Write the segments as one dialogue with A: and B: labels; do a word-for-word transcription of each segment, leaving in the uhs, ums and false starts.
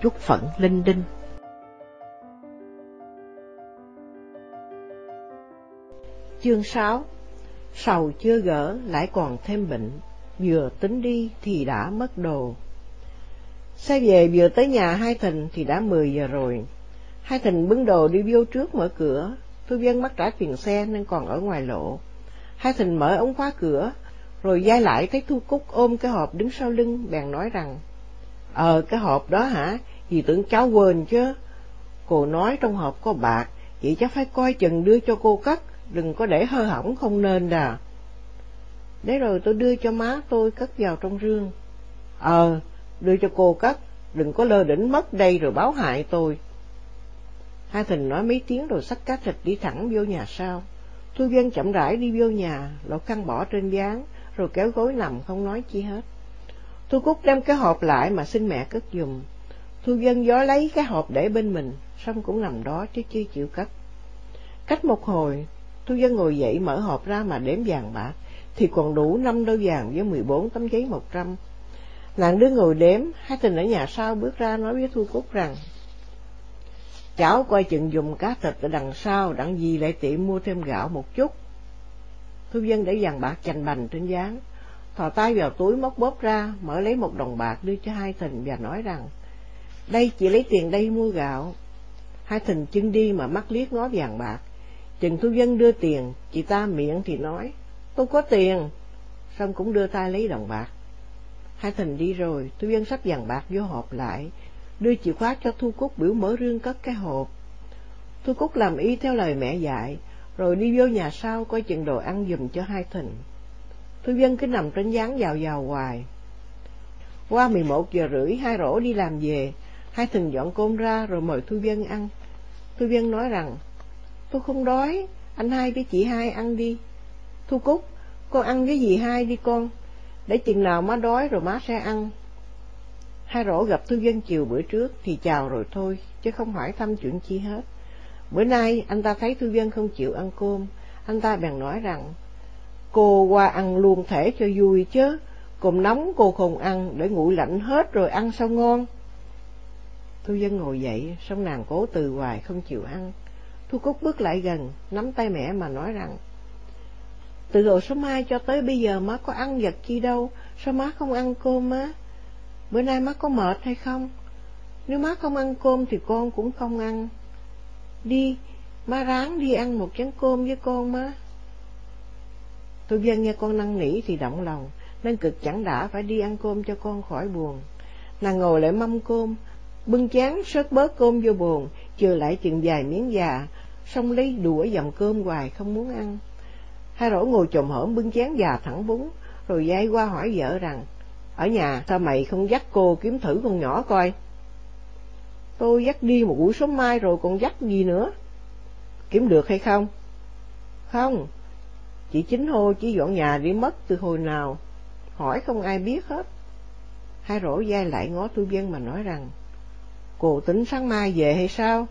A: chút phận linh đinh. Chương sáu. Sầu chưa gỡ lại còn thêm bệnh, vừa tính đi thì đã mất đồ. Xe về vừa tới nhà Hai Thìn thì đã mười giờ rồi. Hai Thìn bưng đồ đi vô trước mở cửa. Thu Vân mắc trả tiền xe nên còn ở ngoài lộ. Hai Thìn mở ống khóa cửa, rồi dai lại thấy Thu Cúc ôm cái hộp đứng sau lưng, bèn nói rằng: Ờ, cái hộp đó hả? Dì tưởng cháu quên chứ. Cô nói trong hộp có bạc, vậy cháu phải coi chừng đưa cho cô cất, đừng có để hư hỏng không nên đà. Để rồi tôi đưa cho má tôi cất vào trong rương. Ờ, đưa cho cô cất, đừng có lơ đỉnh mất đây rồi báo hại tôi. Hai Thìn nói mấy tiếng rồi xách cá thịt đi thẳng vô nhà sau. Thu Vân chậm rãi đi vô nhà, lột khăn bỏ trên ván, rồi kéo gối nằm không nói chi hết. Thu Cúc đem cái hộp lại mà xin mẹ cất giùm. Thu Vân gió lấy cái hộp để bên mình, xong cũng nằm đó chứ chưa chịu cất. Cách một hồi, Thu Vân ngồi dậy mở hộp ra mà đếm vàng bạc, thì còn đủ năm đôi vàng với mười bốn tấm giấy một trăm. Nàng đứa ngồi đếm. Hai Thìn ở nhà sau bước ra nói với Thu Cúc rằng: Cháu coi chừng dùng cá thịt ở đằng sau, đặng gì lại tiệm mua thêm gạo một chút. Thu Vân để vàng bạc chành bành trên ván, thò tay vào túi móc bóp ra, mở lấy một đồng bạc đưa cho Hai Thìn và nói rằng: Đây, chị lấy tiền đây mua gạo. Hai Thìn chưng đi mà mắt liếc ngó vàng bạc. Chừng Thu Vân đưa tiền, chị ta miệng thì nói: Tôi có tiền, xong cũng đưa tay lấy đồng bạc. Hai Thìn đi rồi, Thu Vân xách vàng bạc vô hộp lại, đưa chìa khóa cho Thu Cúc biểu mở rương cất cái hộp. Thu Cúc làm y theo lời mẹ dạy, rồi đi vô nhà sau coi chừng đồ ăn giùm cho Hai Thìn. Thu Vân cứ nằm trên ván vào vào hoài. Qua mười một giờ rưỡi, Hai Rổ đi làm về. Hai Thìn dọn cơm ra rồi mời Thu Vân ăn. Thu Vân nói rằng: Tôi không đói, anh Hai với chị Hai ăn đi. Thu Cúc, con ăn với dì Hai đi con, để chừng nào má đói rồi má sẽ ăn. Hai Rổ gặp Thu Vân chiều bữa trước thì chào rồi thôi, chứ không hỏi thăm chuyện chi hết. Bữa nay anh ta thấy Thu Vân không chịu ăn cơm, anh ta bèn nói rằng: Cô qua ăn luôn thể cho vui chứ, cơm nóng cô không ăn, để nguội lạnh hết rồi ăn sao ngon. Thu Vân ngồi dậy, xong nàng cố từ hoài không chịu ăn. Thu Cúc bước lại gần, nắm tay mẹ mà nói rằng: Từ hồi số mai cho tới bây giờ má có ăn vật chi đâu, sao má không ăn cơm má? Bữa nay má có mệt hay không? Nếu má không ăn cơm thì con cũng không ăn. Đi, má ráng đi ăn một chén cơm với con má. Thu Vân nghe con năn nỉ thì động lòng, nên cực chẳng đã phải đi ăn cơm cho con khỏi buồn. Nàng ngồi lại mâm cơm, bưng chén sớt bớt cơm vô bồn, chừa lại chừng vài miếng già, xong lấy đũa dầm cơm hoài không muốn ăn. Hai Rổ ngồi chồm hổm bưng chén già thẳng bún, rồi dai qua hỏi vợ rằng: Ở nhà sao mày không dắt cô kiếm thử con nhỏ coi? Tôi dắt đi một buổi sớm mai rồi còn dắt gì nữa. Kiếm được hay không? Không, chị Chính Hô chỉ dọn nhà đi mất từ hồi nào, hỏi không ai biết hết. Hai Rổ dai lại ngó Thu Vân mà nói rằng: Cô tính sáng mai về hay sao?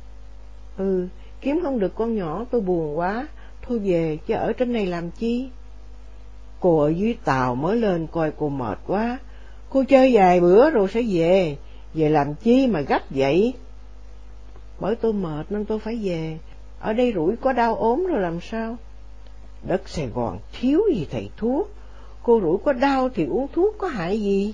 A: Ừ, kiếm không được con nhỏ tôi buồn quá, thôi về chứ ở trên này làm chi. Cô ở dưới tàu mới lên coi cô mệt quá, cô chơi vài bữa rồi sẽ về, về làm chi mà gấp vậy? Bởi tôi mệt nên tôi phải về, ở đây rủi có đau ốm rồi làm sao? Đất Sài Gòn thiếu gì thầy thuốc, cô rủi có đau thì uống thuốc có hại gì?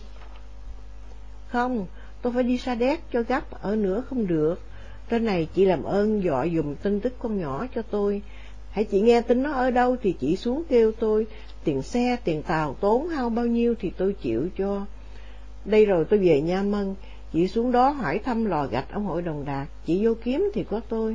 A: Không, tôi phải đi Sa Đéc cho gấp, ở nữa không được. Trên này chị làm ơn dọ dùm tin tức con nhỏ cho tôi. Hãy chị nghe tin nó ở đâu thì chị xuống kêu tôi, tiền xe, tiền tàu tốn hao bao nhiêu thì tôi chịu cho. Đây rồi tôi về Nha Mân, chị xuống đó hỏi thăm lò gạch ông Hội Đồng Đạt, chị vô kiếm thì có tôi.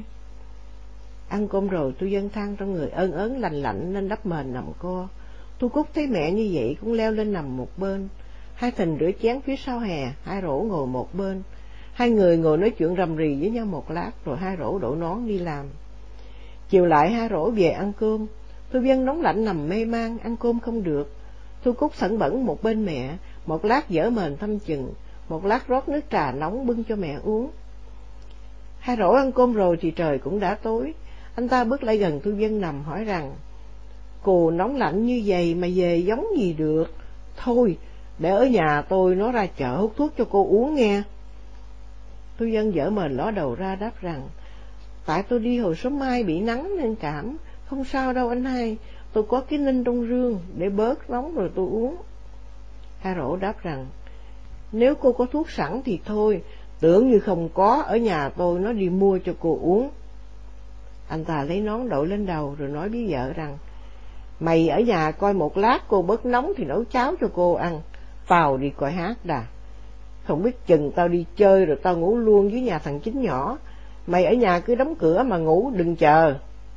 A: Ăn cơm rồi Thu Vân than trong người ơn ớn lành lạnh nên đắp mền nằm co. Thu Cúc thấy mẹ như vậy cũng leo lên nằm một bên. Hai Thìn rửa chén phía sau hè, Hai Rổ ngồi một bên. Hai người ngồi nói chuyện rầm rì với nhau một lát rồi Hai Rổ đổ nón đi làm. Chiều lại Hai Rổ về ăn cơm. Thu Vân nóng lạnh nằm mê man, ăn cơm không được. Thu Cúc sẵn bẩn một bên mẹ, một lát dở mền thăm chừng, một lát rót nước trà nóng bưng cho mẹ uống. Hai Rổ ăn cơm rồi thì trời cũng đã tối. Anh ta bước lại gần Thu Vân nằm hỏi rằng: Cô nóng lạnh như vậy mà về giống gì được? Thôi, để ở nhà tôi nó ra chợ hút thuốc cho cô uống nghe. Thu Vân dở mền ló đầu ra đáp rằng, tại tôi đi hồi sớm mai bị nắng nên cảm, không sao đâu anh hai, tôi có cái ninh trong rương để bớt nóng rồi tôi uống. A Rổ đáp rằng, nếu cô có thuốc sẵn thì thôi, tưởng như không có, ở nhà tôi nó đi mua cho cô uống. Anh ta lấy nón đội lên đầu rồi nói với vợ rằng, mày ở nhà coi một lát cô bớt nóng thì nấu cháo cho cô ăn, tao đi coi hát đà. Không biết chừng tao đi chơi rồi tao ngủ luôn dưới nhà thằng Chính nhỏ, mày ở nhà cứ đóng cửa mà ngủ, đừng chờ.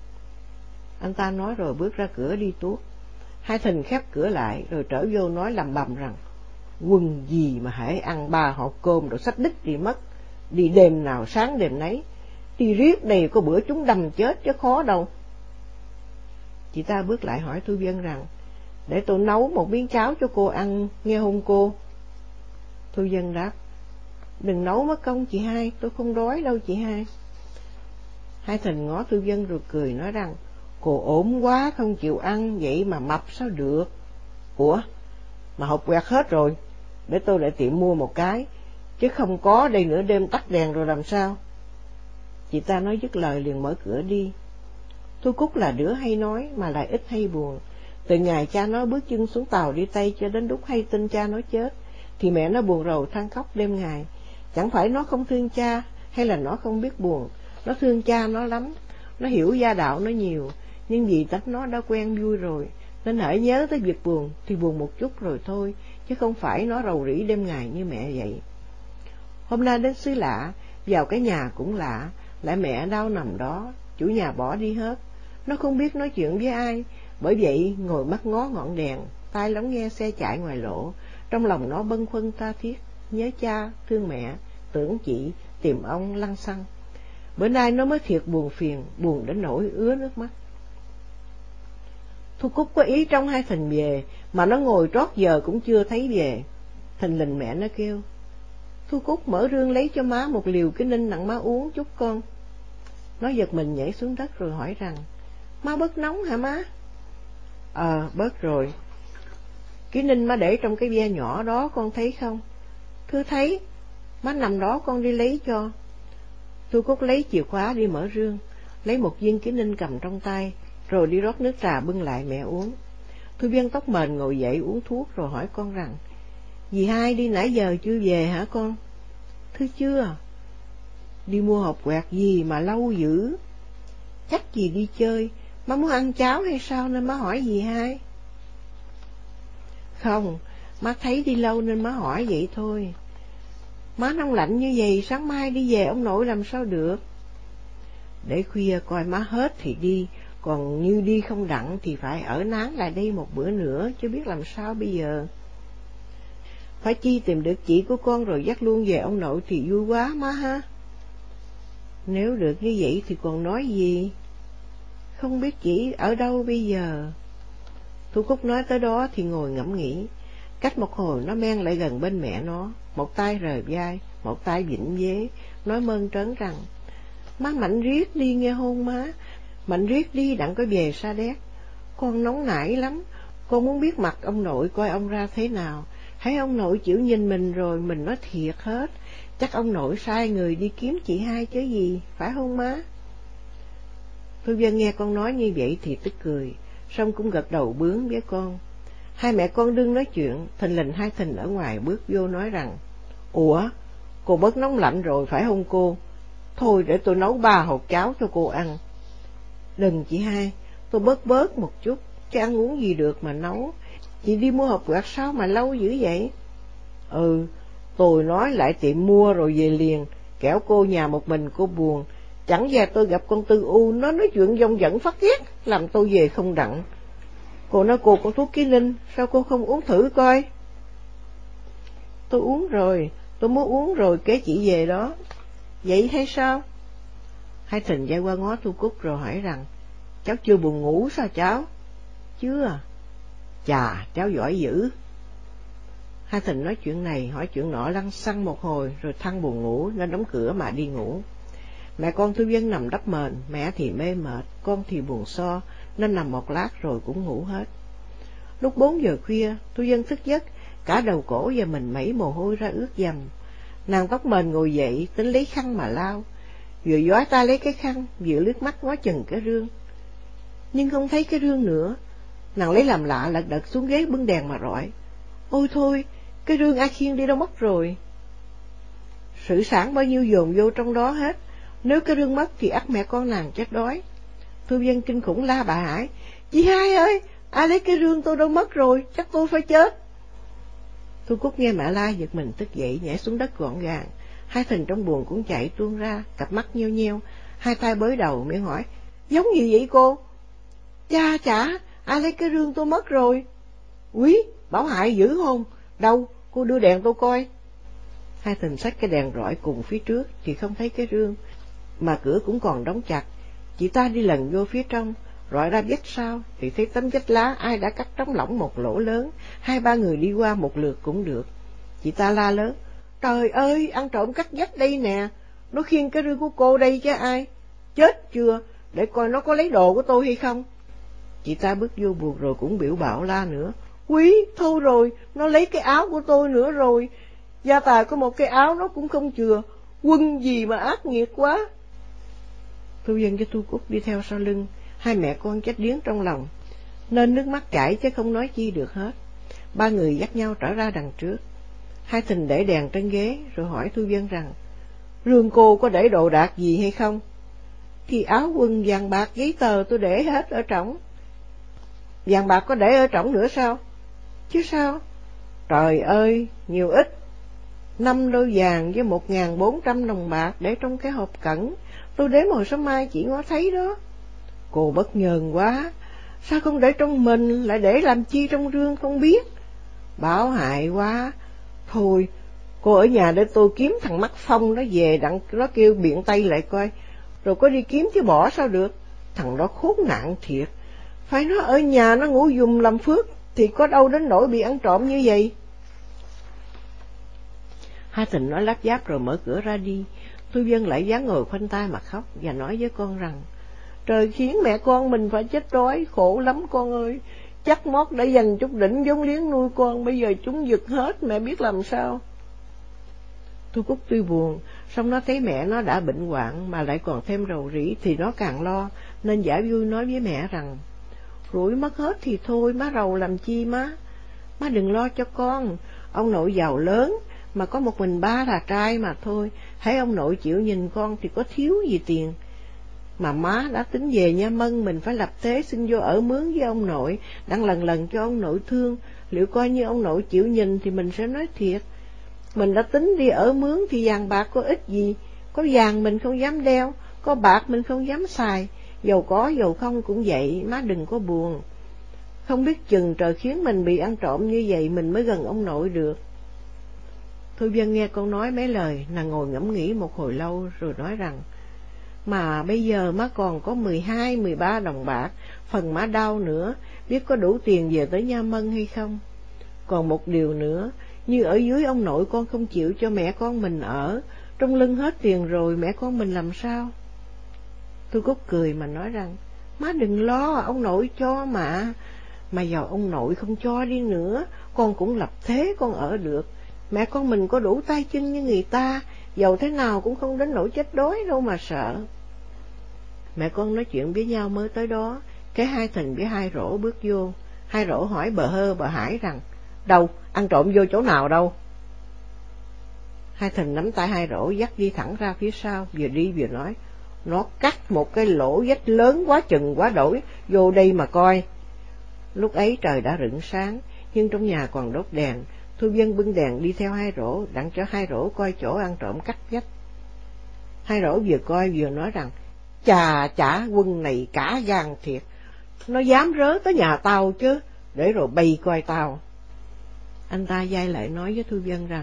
A: Anh ta nói rồi bước ra cửa đi tuốt. Hai Thìn khép cửa lại rồi trở vô nói lầm bầm rằng, quân gì mà hễ ăn ba hộp cơm rồi xách đích đi mất, đi đêm nào sáng đêm nấy, đi riết đây có bữa chúng đâm chết chứ khó đâu. Chị ta bước lại hỏi Thu Vân rằng, để tôi nấu một miếng cháo cho cô ăn nghe không cô? Thu Vân đáp, đừng nấu mất công chị hai, tôi không đói đâu chị hai. Hai Thìn ngó Thu Vân rồi cười nói rằng, cô ốm quá không chịu ăn, vậy mà mập sao được. Ủa, mà hộp quẹt hết rồi, để tôi lại tiệm mua một cái, chứ không có đây nửa đêm tắt đèn rồi làm sao. Chị ta nói dứt lời liền mở cửa đi. Thu Cúc là đứa hay nói mà lại ít hay buồn. Từ ngày cha nó bước chân xuống tàu đi Tây cho đến lúc hay tin cha nó chết, thì mẹ nó buồn rầu than khóc đêm ngày. Chẳng phải nó không thương cha, hay là nó không biết buồn, nó thương cha nó lắm, nó hiểu gia đạo nó nhiều, nhưng vì tánh nó đã quen vui rồi, nên hễ nhớ tới việc buồn thì buồn một chút rồi thôi, chứ không phải nó rầu rĩ đêm ngày như mẹ vậy. Hôm nay đến xứ lạ, vào cái nhà cũng lạ, lại mẹ đau nằm đó, chủ nhà bỏ đi hết, nó không biết nói chuyện với ai, bởi vậy ngồi mắt ngó ngọn đèn, tai lắng nghe xe chạy ngoài lỗ, trong lòng nó bâng khuâng tha thiết, nhớ cha, thương mẹ, tưởng chị, tìm ông lăng xăng. Bữa nay nó mới thiệt buồn phiền, buồn đến nỗi ứa nước mắt. Thu Cúc có ý trong Hai Thìn về, mà nó ngồi trót giờ cũng chưa thấy về. Thình lình mẹ nó kêu, Thu Cúc mở rương lấy cho má một liều cái ninh nặng má uống chút con. Nó giật mình nhảy xuống đất rồi hỏi rằng, má bớt nóng hả má? Ờ, à, bớt rồi. Cái ninh má để trong cái ve nhỏ đó con thấy không? Thưa thấy, má nằm đó con đi lấy cho. Thu Cúc lấy chìa khóa đi mở rương, lấy một viên cái ninh cầm trong tay, rồi đi rót nước trà bưng lại mẹ uống. Thu Vân tóc mền ngồi dậy uống thuốc rồi hỏi con rằng, dì hai đi nãy giờ chưa về hả con? Thưa chưa. Đi mua hộp quẹt gì mà lâu dữ? Chắc dì đi chơi, má muốn ăn cháo hay sao nên má hỏi dì hai? Không, má thấy đi lâu nên má hỏi vậy thôi. Má nóng lạnh như vậy, sáng mai đi về ông nội làm sao được? Để khuya coi má hết thì đi, còn như đi không đặng thì phải ở nán lại đây một bữa nữa, chứ biết làm sao bây giờ. Phải chi tìm được chị của con rồi dắt luôn về ông nội thì vui quá má ha. Nếu được như vậy thì còn nói gì? Không biết chị ở đâu bây giờ? Thu Cúc nói tới đó thì ngồi ngẫm nghĩ. Cách một hồi nó men lại gần bên mẹ nó, một tay rời vai, một tay vịnh vế, nói mơn trớn rằng, má mạnh riết đi nghe hôn má, mạnh riết đi đặng có về Sa Đéc. Con nóng nảy lắm, con muốn biết mặt ông nội coi ông ra thế nào. Thấy ông nội chịu nhìn mình rồi mình nói thiệt hết, chắc ông nội sai người đi kiếm chị hai chứ gì, phải không má? Thu Vân nghe con nói như vậy thì tức cười, xong cũng gật đầu bướng với con. Hai mẹ con đương nói chuyện, thình lình Hai Thìn ở ngoài bước vô nói rằng, ủa, cô bớt nóng lạnh rồi phải không cô? Thôi để tôi nấu ba hộp cháo cho cô ăn. Đừng chị hai, tôi bớt bớt một chút, chứ ăn uống gì được mà nấu. Chị đi mua hộp quẹt sao mà lâu dữ vậy? Ừ, tôi nói lại tiệm mua rồi về liền, kẻo cô nhà một mình cô buồn. Chẳng ra tôi gặp con Tư U, nó nói chuyện dông dẫn phát ghét, làm tôi về không đặng. Cô nói cô có thuốc ký ninh, sao cô không uống thử coi? Tôi uống rồi, tôi muốn uống rồi kế chị về đó. Vậy hay sao? Hai Thìn dây qua ngó Thu Cúc rồi hỏi rằng, cháu chưa buồn ngủ sao cháu? Chưa. Chà, cháu giỏi dữ. Hai Thìn nói chuyện này hỏi chuyện nọ lăng xăng một hồi rồi thăng buồn ngủ nên đóng cửa mà đi ngủ. Mẹ con Thu Vân nằm đắp mền, mẹ thì mê mệt, con thì buồn so nên nằm một lát rồi cũng ngủ hết. Lúc bốn giờ khuya, Thu Vân thức giấc, cả đầu cổ và mình mẩy mồ hôi ra ướt dầm. Nàng tóc mền ngồi dậy, tính lấy khăn mà lau, vừa giói tay lấy cái khăn, vừa liếc mắt ngó chừng cái rương. Nhưng không thấy cái rương nữa, nàng lấy làm lạ lật đật xuống ghế bưng đèn mà rọi. Ôi thôi, cái rương A Khiên đi đâu mất rồi? Sự sản bao nhiêu dồn vô trong đó hết, nếu cái rương mất thì ắt mẹ con nàng chết đói. Thư Dân kinh khủng la bà Hải, chị hai ơi, ai lấy cái rương tôi đâu mất rồi, chắc tôi phải chết. Thu Cúc nghe mẹ la giật mình tức dậy, nhảy xuống đất gọn gàng. Hai thình trong buồng cũng chạy tuôn ra, cặp mắt nheo nheo, hai tay bới đầu, miệng hỏi, giống gì vậy cô? Cha chả, ai lấy cái rương tôi mất rồi? Quý, Bảo Hải dữ không? Đâu, cô đưa đèn tôi coi. Hai thình xách cái đèn rọi cùng phía trước thì không thấy cái rương, mà cửa cũng còn đóng chặt. Chị ta đi lần vô phía trong, rọi ra vách sau thì thấy tấm vách lá ai đã cắt trống lỏng một lỗ lớn, hai ba người đi qua một lượt cũng được. Chị ta la lớn, trời ơi, ăn trộm cắt vách đây nè, nó khiêng cái rương của cô đây chứ ai. Chết chưa, để coi nó có lấy đồ của tôi hay không. Chị ta bước vô buồng rồi cũng biểu bạo la nữa, Quý, thôi rồi, nó lấy cái áo của tôi nữa rồi, gia tài có một cái áo nó cũng không chừa, quân gì mà ác nghiệt quá. Thu Dân với Thu Cúc đi theo sau lưng, hai mẹ con chết điếng trong lòng, nên nước mắt chảy chứ không nói chi được hết. Ba người dắt nhau trở ra đằng trước. Hai thình để đèn trên ghế rồi hỏi Thu Dân rằng, rương cô có để đồ đạc gì hay không? Thì áo quần vàng bạc giấy tờ tôi để hết ở trỏng. Vàng bạc có để ở trỏng nữa sao? Chứ sao? Trời ơi, nhiều ít. Năm đôi vàng với một ngàn bốn trăm đồng bạc để trong cái hộp cẩn, tôi đếm hồi sáng mai chỉ ngó thấy đó. Cô bất nhờn quá, sao không để trong mình, lại để làm chi trong rương không biết? Bảo hại quá. Thôi, cô ở nhà để tôi kiếm thằng Mắt Phong nó về đặng nó kêu biện tay lại coi, rồi có đi kiếm chứ bỏ sao được. Thằng đó khốn nạn thiệt, phải nó ở nhà nó ngủ giùm làm phước thì có đâu đến nỗi bị ăn trộm như vậy. Hai thình nói lắp giáp rồi mở cửa ra đi. Thu Dân lại dáng ngồi khoanh tay mà khóc và nói với con rằng, trời khiến mẹ con mình phải chết đói, khổ lắm con ơi. Chắc mót đã dành chút đỉnh vốn liếng nuôi con, bây giờ chúng giật hết, mẹ biết làm sao. Thu Cúc tuy buồn, song nó thấy mẹ nó đã bệnh hoạn mà lại còn thêm rầu rĩ thì nó càng lo, nên giả vui nói với mẹ rằng, rủi mất hết thì thôi, má rầu làm chi má. Má đừng lo cho con, ông nội giàu lớn, mà có một mình ba là trai mà thôi, thấy ông nội chịu nhìn con thì có thiếu gì tiền. Mà má đã tính về Nha Mân, mình phải lập thế xin vô ở mướn với ông nội, đang lần lần cho ông nội thương, liệu coi như ông nội chịu nhìn thì mình sẽ nói thiệt. Mình đã tính đi ở mướn thì vàng bạc có ích gì, có vàng mình không dám đeo, có bạc mình không dám xài, dầu có dầu không cũng vậy, má đừng có buồn. Không biết chừng trời khiến mình bị ăn trộm như vậy mình mới gần ông nội được. Thu Dân nghe con nói mấy lời, nàng ngồi ngẫm nghĩ một hồi lâu rồi nói rằng, mà bây giờ má còn có mười hai, mười ba đồng bạc, phần má đau nữa, biết có đủ tiền về tới Nha Mân hay không. Còn một điều nữa, như ở dưới ông nội con không chịu cho mẹ con mình ở, trong lưng hết tiền rồi mẹ con mình làm sao? Thu Cúc cười mà nói rằng, má đừng lo, ông nội cho mà, mà dầu ông nội không cho đi nữa, con cũng lập thế con ở được. Mẹ con mình có đủ tay chân như người ta, dầu thế nào cũng không đến nỗi chết đói đâu mà sợ. Mẹ con nói chuyện với nhau mới tới đó, cái hai thình với hai rổ bước vô. Hai rổ hỏi bà Hơ bà Hải rằng, đâu, ăn trộm vô chỗ nào đâu? Hai thình nắm tay hai rổ dắt đi thẳng ra phía sau, vừa đi vừa nói, nó cắt một cái lỗ vách lớn quá chừng quá đổi, vô đây mà coi. Lúc ấy trời đã rạng sáng, nhưng trong nhà còn đốt đèn. Thu Dân bưng đèn đi theo hai rổ, đặng cho hai rổ coi chỗ ăn trộm cắt vách. Hai rổ vừa coi vừa nói rằng, chà chả quân này cả gan thiệt, nó dám rớ tới nhà tao chứ, để rồi bày coi tao. Anh ta dai lại nói với Thu Dân rằng,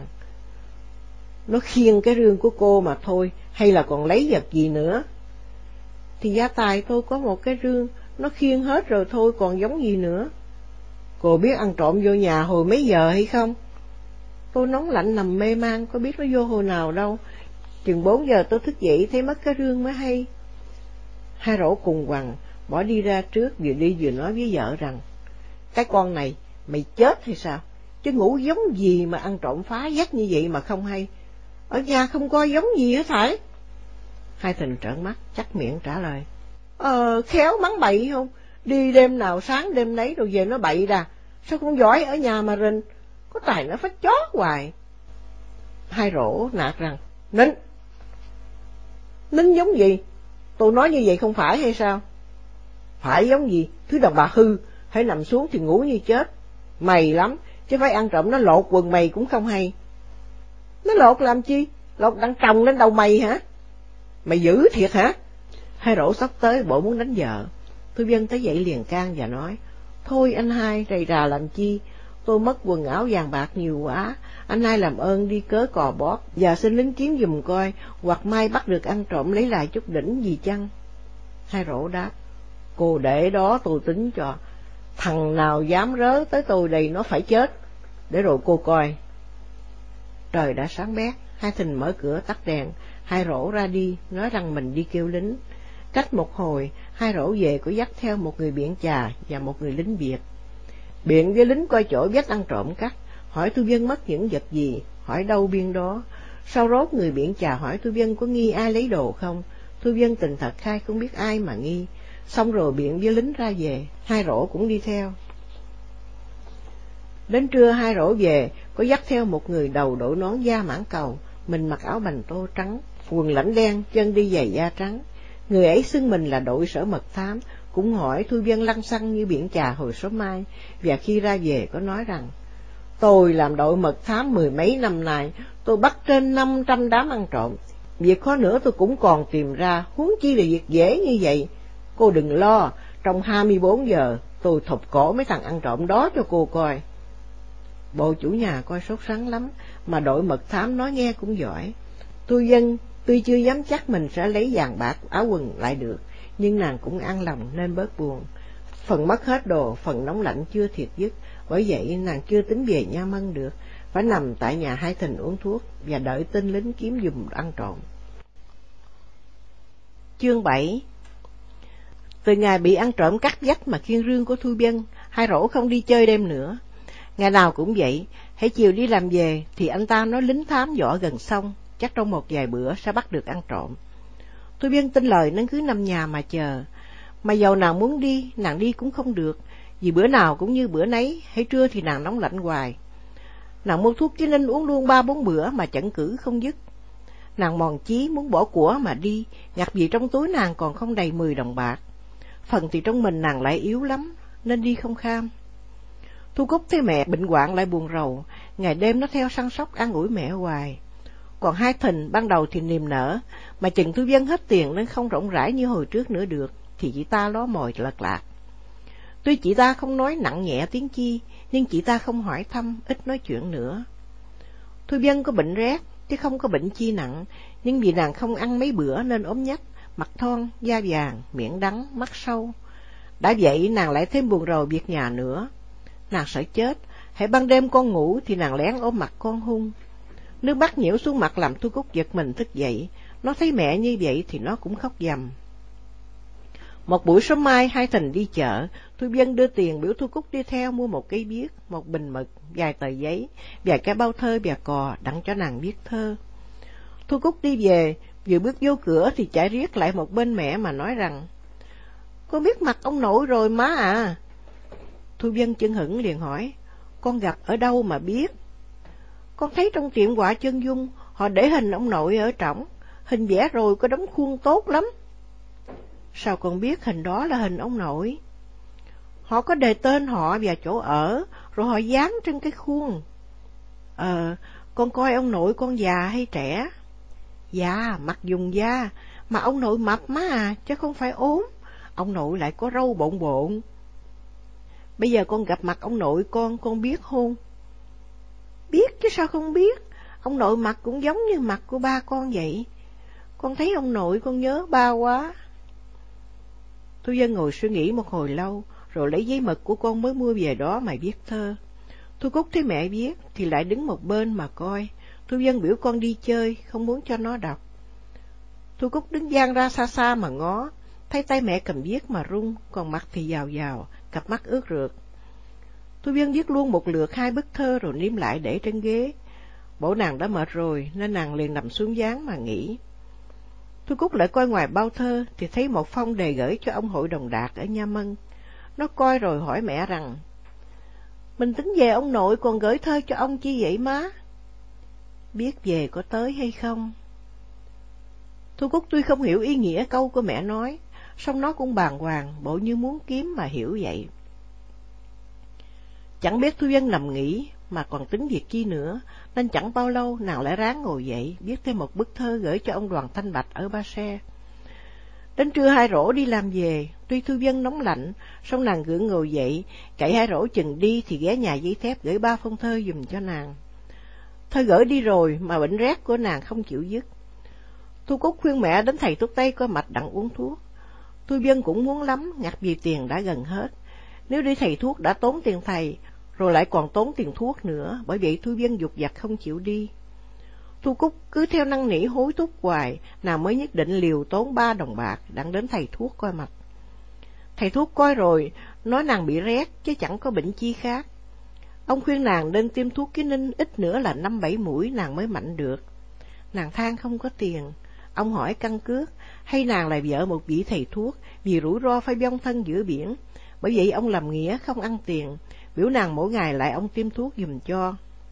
A: nó khiêng cái rương của cô mà thôi, hay là còn lấy vật gì nữa? Thì gia tài tôi có một cái rương, nó khiêng hết rồi thôi, còn giống gì nữa? Cô biết ăn trộm vô nhà hồi mấy giờ hay không? Tôi nóng lạnh nằm mê man, có biết nó vô hồi nào đâu. Chừng bốn giờ tôi thức dậy thấy mất cái rương mới hay. Hai rổ cùng quằn, bỏ đi ra trước, vừa đi vừa nói với vợ rằng, cái con này, mày chết hay sao? Chứ ngủ giống gì mà ăn trộm phá vách như vậy mà không hay. Ở nhà không coi giống gì hết thảy. Hai Thìn trợn mắt, chắc miệng trả lời. Ờ, khéo mắng bậy không? Đi đêm nào sáng đêm nấy rồi về nó bậy đà. Sao không giỏi ở nhà mà rình? Có tài nó phát chó hoài. Hai Rổ nạt rằng, nín. Nín giống gì? Tôi nói như vậy không phải hay sao? Phải giống gì? Thứ đàn bà hư, hãy nằm xuống thì ngủ như chết. Mày lắm, chứ phải ăn trộm nó lột quần mày cũng không hay. Nó lột làm chi? Lột đang trồng lên đầu mày hả? Mày dữ thiệt hả? Hai Rổ sắp tới bộ muốn đánh vợ. Thư Vân tới dậy liền can và nói, thôi anh hai, rầy rà làm chi? Tôi mất quần áo vàng bạc nhiều quá, anh hai làm ơn đi cớ cò bót và xin lính kiếm giùm coi, hoặc mai bắt được ăn trộm lấy lại chút đỉnh gì chăng? Hai Rổ đáp, cô để đó tôi tính cho, thằng nào dám rớ tới tôi đây nó phải chết, để rồi cô coi. Trời đã sáng bét, Hai Thìn mở cửa tắt đèn, Hai Rổ ra đi, nói rằng mình đi kêu lính. Cách một hồi, Hai Rổ về có dắt theo một người biện chà và một người lính Việt. Biện với lính coi chỗ vết ăn trộm cắt, hỏi Thu Vân mất những vật gì, hỏi đâu biên đó. Sau rốt người biện chà hỏi Thu Vân có nghi ai lấy đồ không. Thu Vân tình thật khai không biết ai mà nghi. Xong rồi biện với lính ra về, Hai Rổ cũng đi theo. Đến trưa Hai Rổ về, có dắt theo một người đầu đội nón da mãng cầu, mình mặc áo bành tô trắng, quần lãnh đen, chân đi giày da trắng. Người ấy xưng mình là đội sở mật thám, cũng hỏi Thu Vân lăng xăng như biển trà hồi sớm mai, và khi ra về có nói rằng, tôi làm đội mật thám mười mấy năm nay, tôi bắt trên năm trăm đám ăn trộm, việc khó nữa tôi cũng còn tìm ra, huống chi là việc dễ như vậy. Cô đừng lo, trong hai mươi bốn giờ, tôi thụp cổ mấy thằng ăn trộm đó cho cô coi. Bộ chủ nhà coi sốt sắng lắm, mà đội mật thám nói nghe cũng giỏi. Thu Vân tuy chưa dám chắc mình sẽ lấy vàng bạc áo quần lại được, nhưng nàng cũng an lòng nên bớt buồn. Phần mất hết đồ, phần nóng lạnh chưa thiệt dứt, bởi vậy nàng chưa tính về Nha Mân được, phải nằm tại nhà Hai Thìn uống thuốc và đợi tên lính kiếm giùm ăn trộm. Chương bảy. Từ ngày bị ăn trộm cắt vách mà khiên rương của Thu Vân, Hai Rổ không đi chơi đêm nữa. Ngày nào cũng vậy, hãy chiều đi làm về thì anh ta nói lính thám võ gần xong, chắc trong một vài bữa sẽ bắt được ăn trộm. Thu Vân tin lời nên cứ nằm nhà mà chờ. Mà dầu nàng muốn đi, nàng đi cũng không được, vì bữa nào cũng như bữa nấy, hễ trưa thì nàng nóng lạnh hoài. Nàng mua thuốc chí ninh uống luôn ba bốn bữa mà chẩn cử không dứt. Nàng mòn chí muốn bỏ của mà đi, ngặt vì trong túi nàng còn không đầy mười đồng bạc. Phần thì trong mình nàng lại yếu lắm, nên đi không kham. Thu Cúc thấy mẹ bệnh hoạn lại buồn rầu, ngày đêm nó theo săn sóc an ủi mẹ hoài. Còn Hai Thìn ban đầu thì niềm nở, mà chừng Thu Vân hết tiền nên không rộng rãi như hồi trước nữa được, thì chị ta ló mồi lật lạc. Tuy chị ta không nói nặng nhẹ tiếng chi, nhưng chị ta không hỏi thăm, ít nói chuyện nữa. Thu Vân có bệnh rét, chứ không có bệnh chi nặng, nhưng vì nàng không ăn mấy bữa nên ốm nhách, mặt thon, da vàng, miệng đắng, mắt sâu. Đã vậy nàng lại thêm buồn rầu việc nhà nữa. Nàng sợ chết, hãy ban đêm con ngủ thì nàng lén ôm mặt con hung. Nước mắt nhiễu xuống mặt làm Thu Cúc giật mình thức dậy, nó thấy mẹ như vậy thì nó cũng khóc dầm. Một buổi sớm mai Hai Thìn đi chợ, Thu Vân đưa tiền biểu Thu Cúc đi theo mua một cây biếc, một bình mực, vài tờ giấy, vài cái bao thơ và cò đặng cho nàng viết thơ. Thu Cúc đi về, vừa bước vô cửa thì chạy riết lại một bên mẹ mà nói rằng, con biết mặt ông nội rồi má à. Thu Vân chưng hửng liền hỏi, con gặp ở đâu mà biết? Con thấy trong tiệm họa chân dung, họ để hình ông nội ở trỏng, hình vẽ rồi có đóng khuôn tốt lắm. Sao con biết hình đó là hình ông nội? Họ có đề tên họ và chỗ ở, rồi họ dán trên cái khuôn. Ờ, con coi ông nội con già hay trẻ? Dạ, mặt dùng da, mà ông nội mập má à, chứ không phải ốm. Ông nội lại có râu bộn bộn. Bây giờ con gặp mặt ông nội con, con biết không? Biết chứ sao không biết, ông nội mặt cũng giống như mặt của ba con vậy. Con thấy ông nội con nhớ ba quá. Thu Vân ngồi suy nghĩ một hồi lâu, rồi lấy giấy mực của con mới mua về đó mà viết thơ. Thu Cúc thấy mẹ viết thì lại đứng một bên mà coi. Thu Vân biểu con đi chơi, không muốn cho nó đọc. Thu Cúc đứng dang ra xa xa mà ngó, thấy tay mẹ cầm viết mà run, còn mặt thì vào vào, cặp mắt ướt rượt. Thu Vân viết luôn một lượt hai bức thơ rồi niêm lại để trên ghế. Bộ nàng đã mệt rồi nên nàng liền nằm xuống gián mà nghỉ. Thu Cúc lại coi ngoài bao thơ thì thấy một phong đề gửi cho ông hội đồng Đạt ở Nha Mân. Nó coi rồi hỏi mẹ rằng, mình tính về ông nội còn gửi thơ cho ông chi vậy má? Biết về có tới hay không? Thu Cúc tuy không hiểu ý nghĩa câu của mẹ nói, song nó cũng bàng hoàng, bộ như muốn kiếm mà hiểu vậy. Chẳng biết Thu Vân nằm nghỉ mà còn tính việc chi nữa, nên chẳng bao lâu nàng lại ráng ngồi dậy, viết thêm một bức thơ gửi cho ông Đoàn Thanh Bạch ở Ba Se. Đến trưa hai rổ đi làm về, tuy Thu Vân nóng lạnh, song nàng gượng ngồi dậy, cậy hai rổ chừng đi thì ghé nhà giấy thép gửi ba phong thơ giùm cho nàng. Thơ gửi đi rồi mà bệnh rét của nàng không chịu dứt. Thu Cúc khuyên mẹ đến thầy thuốc tây coi mạch đặng uống thuốc. Thu Vân cũng muốn lắm, ngặt vì tiền đã gần hết. Nếu đi thầy thuốc đã tốn tiền thầy, rồi lại còn tốn tiền thuốc nữa, bởi vậy Thu Vân dục dặt không chịu đi. Thu Cúc cứ theo năn nỉ hối thúc hoài, nàng mới nhất định liều tốn ba đồng bạc đặng đến thầy thuốc coi mạch. Thầy thuốc coi rồi, nói nàng bị rét chứ chẳng có bệnh chi khác. Ông khuyên nàng nên tiêm thuốc ký ninh ít nữa là năm bảy mũi nàng mới mạnh được. Nàng than không có tiền. Ông hỏi căn cước, hay nàng là vợ một vị thầy thuốc, vì rủi ro phải vong thân giữa biển. Bởi vậy ông làm nghĩa không ăn tiền, biểu nàng mỗi ngày lại ông tiêm thuốc giùm cho.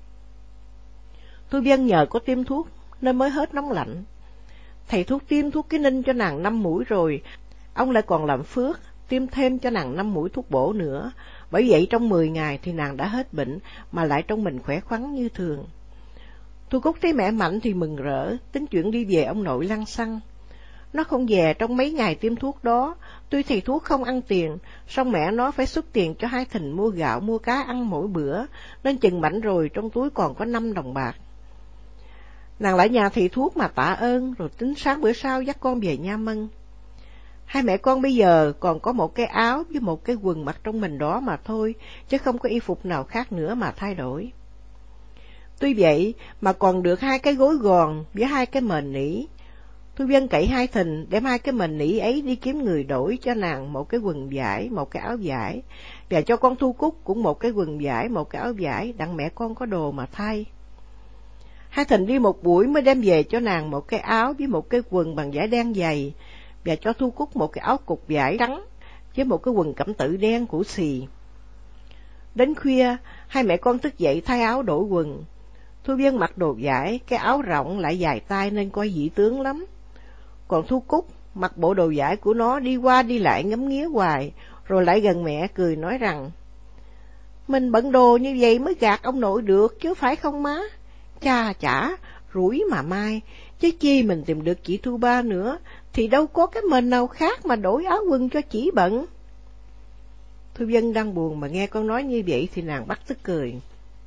A: Thu Vân nhờ có tiêm thuốc nên mới hết nóng lạnh. Thầy thuốc tiêm thuốc ký ninh cho nàng năm mũi rồi, ông lại còn làm phước, tiêm thêm cho nàng năm mũi thuốc bổ nữa. Bởi vậy trong mười ngày thì nàng đã hết bệnh, mà lại trong mình khỏe khoắn như thường. Thu Cúc thấy mẹ mạnh thì mừng rỡ, tính chuyện đi về ông nội lăng xăng. Nó không về trong mấy ngày tiêm thuốc đó, tuy thầy thuốc không ăn tiền, song mẹ nó phải xuất tiền cho hai thình mua gạo mua cá ăn mỗi bữa, nên chừng mạnh rồi trong túi còn có năm đồng bạc. Nàng lại nhà thầy thuốc mà tạ ơn, rồi tính sáng bữa sau dắt con về Nha Mân. Hai mẹ con bây giờ còn có một cái áo với một cái quần mặc trong mình đó mà thôi, chứ không có y phục nào khác nữa mà thay đổi. Tuy vậy mà còn được hai cái gối gòn với hai cái mền nỉ. Thu Vân cậy hai thình đem hai cái mền nỉ ấy đi kiếm người đổi cho nàng một cái quần vải, một cái áo vải, và cho con Thu Cúc cũng một cái quần vải, một cái áo vải, đặng mẹ con có đồ mà thay. Hai thình đi một buổi mới đem về cho nàng một cái áo với một cái quần bằng vải đen dày, và cho Thu Cúc một cái áo cục vải trắng với một cái quần cẩm tử đen cũ xì. Đến khuya, hai mẹ con thức dậy thay áo đổi quần. Thu Vân mặc đồ vải, cái áo rộng lại dài tay nên coi dị tướng lắm. Còn Thu Cúc mặc bộ đồ vải của nó đi qua đi lại ngắm nghía hoài, rồi lại gần mẹ cười nói rằng, mình bận đồ như vậy mới gạt ông nội được chứ phải không má? Chà chả, rủi mà mai, chứ chi mình tìm được chị Thu Ba nữa, thì đâu có cái mền nào khác mà đổi áo quần cho chị bận. Thu Vân đang buồn mà nghe con nói như vậy thì nàng bắt tức cười.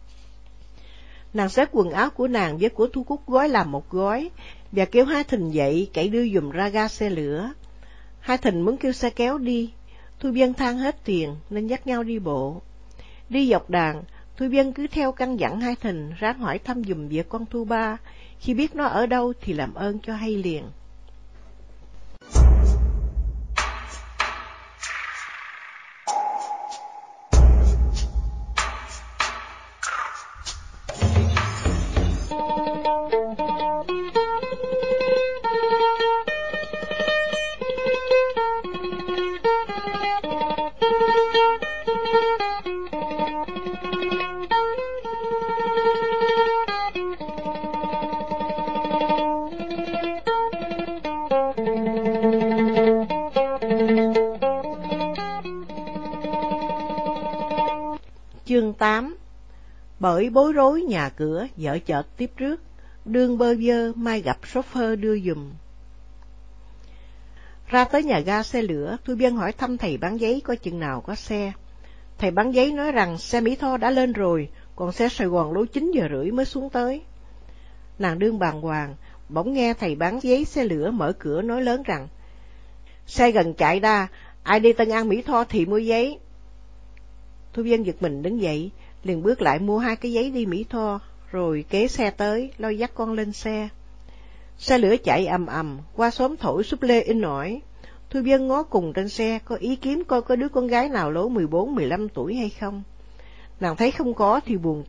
A: Nàng xếp quần áo của nàng với của Thu Cúc gói làm một gói, và kêu hai thình dậy cậy đưa dùm ra ga xe lửa. Hai thình muốn kêu xe kéo đi, Thu Vân than hết tiền nên dắt nhau đi bộ. Đi dọc đàn, Thu Vân cứ theo căn dặn hai thình ráng hỏi thăm dùm việc con Thu Ba, khi biết nó ở đâu thì làm ơn cho hay liền. Chương tám. Bởi bối rối nhà cửa, vợ chợt tiếp rước, đương bơ vơ mai gặp chauffeur đưa dùm. Ra tới nhà ga xe lửa, Thu Vân hỏi thăm thầy bán giấy coi chừng nào có xe. Thầy bán giấy nói rằng xe Mỹ Tho đã lên rồi, còn xe Sài Gòn lối chín giờ rưỡi mới xuống tới. Nàng đương bàng hoàng, bỗng nghe thầy bán giấy xe lửa mở cửa nói lớn rằng, xe gần chạy đa, ai đi Tân An Mỹ Tho thì mua giấy. Thu Vân giật mình đứng dậy, liền bước lại mua hai cái giấy đi Mỹ Tho, rồi kế xe tới, lôi dắt con lên xe. Xe lửa chạy ầm ầm, qua xóm thổi súp lê in ỏi. Thu Vân ngó cùng trên xe, có ý kiếm coi có đứa con gái nào lố mười bốn mười lăm tuổi hay không. Nàng thấy không có thì buồn trí,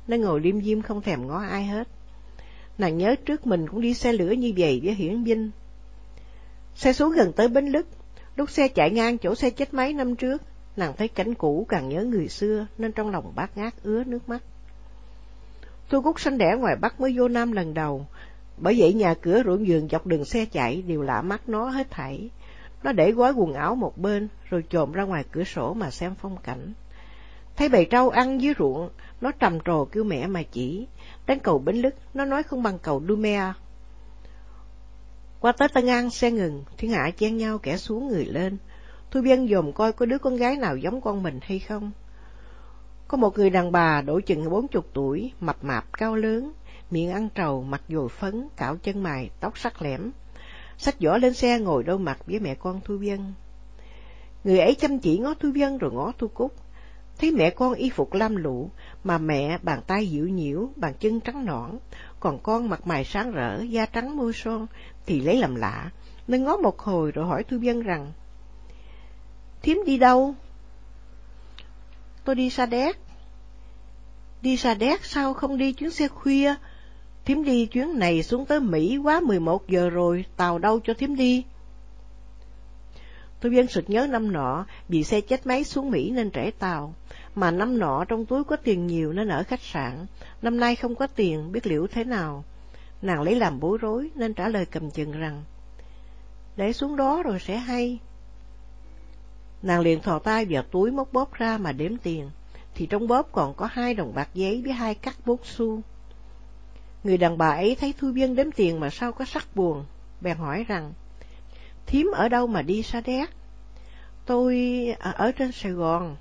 A: nên ngồi liêm diêm không thèm ngó ai hết. Nàng nhớ trước mình cũng đi xe lửa như vậy với Hiển Vinh. Xe xuống gần tới Bến Lức, lúc xe chạy ngang chỗ xe chết máy năm trước, nàng thấy cảnh cũ càng nhớ người xưa, nên trong lòng bát ngát ứa nước mắt. Thu Cúc sinh đẻ ngoài Bắc mới vô Nam lần đầu, bởi vậy nhà cửa ruộng vườn dọc đường xe chạy đều lạ mắt nó hết thảy. Nó để gói quần áo một bên, rồi chồm ra ngoài cửa sổ mà xem phong cảnh. Thấy bầy trâu ăn dưới ruộng, nó trầm trồ kêu mẹ mà chỉ. Đến cầu Bến Lức, nó nói không bằng cầu Dume. Qua tới Tân An, xe ngừng, thiên hạ chen nhau kẻ xuống người lên. Thu Vân dòm coi có đứa con gái nào giống con mình hay không. Có một người đàn bà độ chừng bốn chục tuổi, mập mạp cao lớn, miệng ăn trầu, mặt dồi phấn, cạo chân mày, tóc sắc lẻm. Xách giỏ lên xe ngồi đôi mặt với mẹ con Thu Vân. Người ấy chăm chỉ ngó Thu Vân rồi ngó Thu Cúc. Thấy mẹ con y phục lam lụ, mà mẹ bàn tay dịu nhiễu, bàn chân trắng nõn, còn con mặt mày sáng rỡ, da trắng môi son, thì lấy làm lạ, nên ngó một hồi rồi hỏi Thu Vân rằng: Thím đi đâu? Tôi đi Sa Đéc. Đi Sa Đéc sao không đi chuyến xe khuya? Thím đi chuyến này xuống tới Mỹ quá mười một giờ rồi, tàu đâu cho thím đi? Thu Vân sực nhớ năm nọ, vì xe chết máy xuống Mỹ nên trễ tàu, mà năm nọ trong túi có tiền nhiều nên ở khách sạn, năm nay không có tiền, biết liệu thế nào. Nàng lấy làm bối rối nên trả lời cầm chừng rằng: Để xuống đó rồi sẽ hay. Nàng liền thò tay vào túi móc bóp ra mà đếm tiền, thì trong bóp còn có hai đồng bạc giấy với hai cắt bốn xu. Người đàn bà ấy thấy Thu Vân đếm tiền mà sao có sắc buồn, bèn hỏi rằng: Thím ở đâu mà đi Sa Đéc? Tôi ở trên Sài Gòn.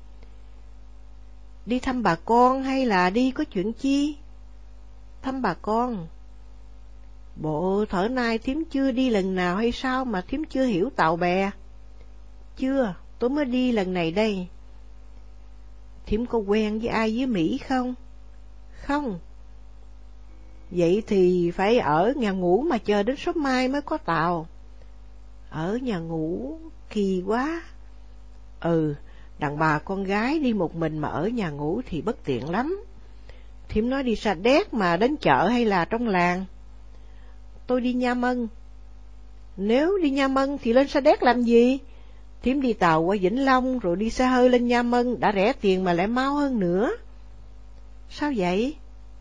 A: Đi thăm bà con hay là đi có chuyện chi? Thăm bà con. Bộ thở nay thím chưa đi lần nào hay sao mà thím chưa hiểu tàu bè? Chưa, tôi mới đi lần này đây. Thím có quen với ai dưới Mỹ không? Không. Vậy thì phải ở nhà ngủ mà chờ đến sớm mai mới có tàu. Ở nhà ngủ kỳ quá. Ừ, đàn bà con gái đi một mình mà ở nhà ngủ thì bất tiện lắm. Thím nói đi Sa Đéc mà đến chợ hay là trong làng? Tôi đi Nha Mân. Nếu đi Nha Mân thì lên Sa Đéc làm gì? Thím đi tàu qua Vĩnh Long rồi đi xe hơi lên Nha Mân đã rẻ tiền mà lại mau hơn nữa. Sao vậy?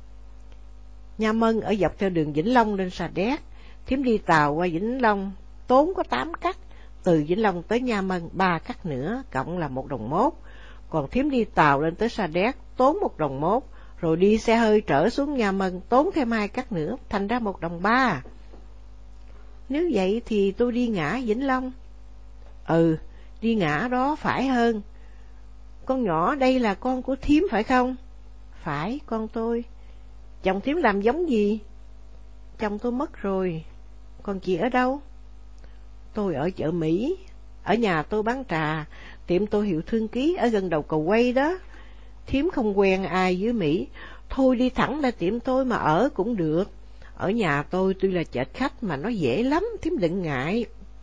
A: Nha Mân ở dọc theo đường Vĩnh Long lên Sa Đéc, thím đi tàu qua Vĩnh Long tốn có tám cắt, từ Vĩnh Long tới Nha Mân ba cắt nữa, cộng là một đồng mốt. Còn thím đi tàu lên tới Sa Đéc tốn một đồng mốt, rồi đi xe hơi trở xuống Nha Mân tốn thêm hai cắt nữa, thành ra một đồng ba. Nếu vậy thì tôi đi ngã Vĩnh Long. Ừ, đi ngã đó phải hơn. Con nhỏ đây là con của thím phải không? Phải, con tôi. Chồng thím làm giống gì? Chồng tôi mất rồi. Còn chị ở đâu? Tôi ở chợ Mỹ. Ở nhà tôi bán trà, tiệm tôi Hiệu Thương Ký ở gần đầu cầu quay đó. Thím không quen ai dưới Mỹ, thôi đi thẳng ra tiệm tôi mà ở cũng được. Ở nhà tôi tuy là chợ khách mà nó dễ lắm, thím đừng ngại.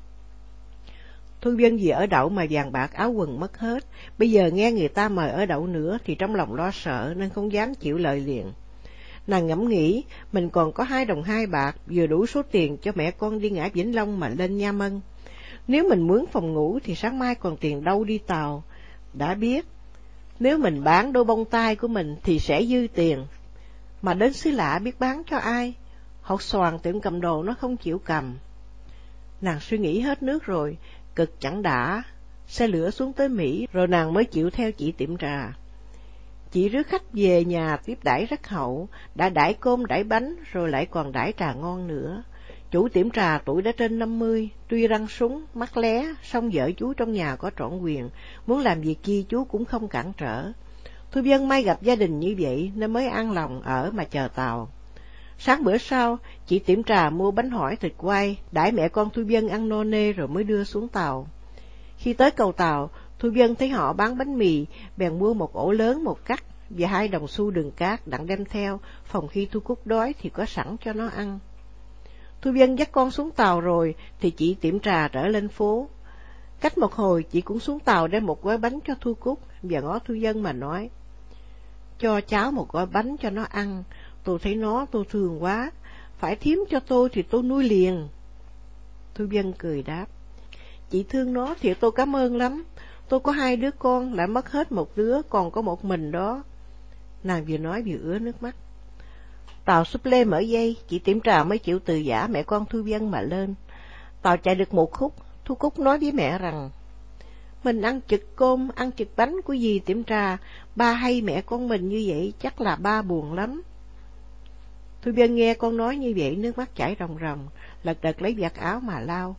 A: Thu Vân vì ở đậu mà vàng bạc áo quần mất hết, bây giờ nghe người ta mời ở đậu nữa thì trong lòng lo sợ nên không dám chịu lời liền. Nàng ngẫm nghĩ, mình còn có hai đồng hai bạc, vừa đủ số tiền cho mẹ con đi ngã Vĩnh Long mà lên Nha Mân. Nếu mình mướn phòng ngủ thì sáng mai còn tiền đâu đi tàu. Đã biết, nếu mình bán đôi bông tai của mình thì sẽ dư tiền. Mà đến xứ lạ biết bán cho ai? Hột xoàn tiệm cầm đồ nó không chịu cầm. Nàng suy nghĩ hết nước rồi, cực chẳng đã, xe lửa xuống tới Mỹ rồi nàng mới chịu theo chị tiệm trà. Chị rước khách về nhà tiếp đãi rất hậu, đã đãi cơm đãi bánh rồi lại còn đãi trà ngon nữa. Chủ tiệm trà tuổi đã trên năm mươi, tuy răng súng, mắt lé, song vợ chú trong nhà có trọn quyền, muốn làm việc chi chú cũng không cản trở. Thu Vân may gặp gia đình như vậy nên mới an lòng ở mà chờ tàu. Sáng bữa sau, chị tiệm trà mua bánh hỏi thịt quay, đãi mẹ con Thu Vân ăn no nê rồi mới đưa xuống tàu. Khi tới cầu tàu, Thu Vân thấy họ bán bánh mì, bèn mua một ổ lớn một cắt và hai đồng xu đường cát đặng đem theo, phòng khi Thu Cúc đói thì có sẵn cho nó ăn. Thu Vân dắt con xuống tàu rồi thì chị tiệm trà trở lên phố. Cách một hồi chị cũng xuống tàu đem một gói bánh cho Thu Cúc và ngó Thu Vân mà nói: cho cháu một gói bánh cho nó ăn. Tôi thấy nó tôi thương quá, phải thím cho tôi thì tôi nuôi liền. Thu Vân cười đáp, chị thương nó thì tôi cảm ơn lắm. Tôi có hai đứa con, lại mất hết một đứa, còn có một mình đó. Nàng vừa nói vừa ứa nước mắt. Tàu súp lê mở dây, chị Tiệm Trà mới chịu từ giã mẹ con Thu Vân mà lên. Tàu chạy được một khúc, Thu Cúc nói với mẹ rằng, mình ăn chực cơm, ăn chực bánh của dì Tiệm Trà, ba hay mẹ con mình như vậy, chắc là ba buồn lắm. Thu Vân nghe con nói như vậy, nước mắt chảy ròng ròng, lật đật lấy vạt áo mà lau.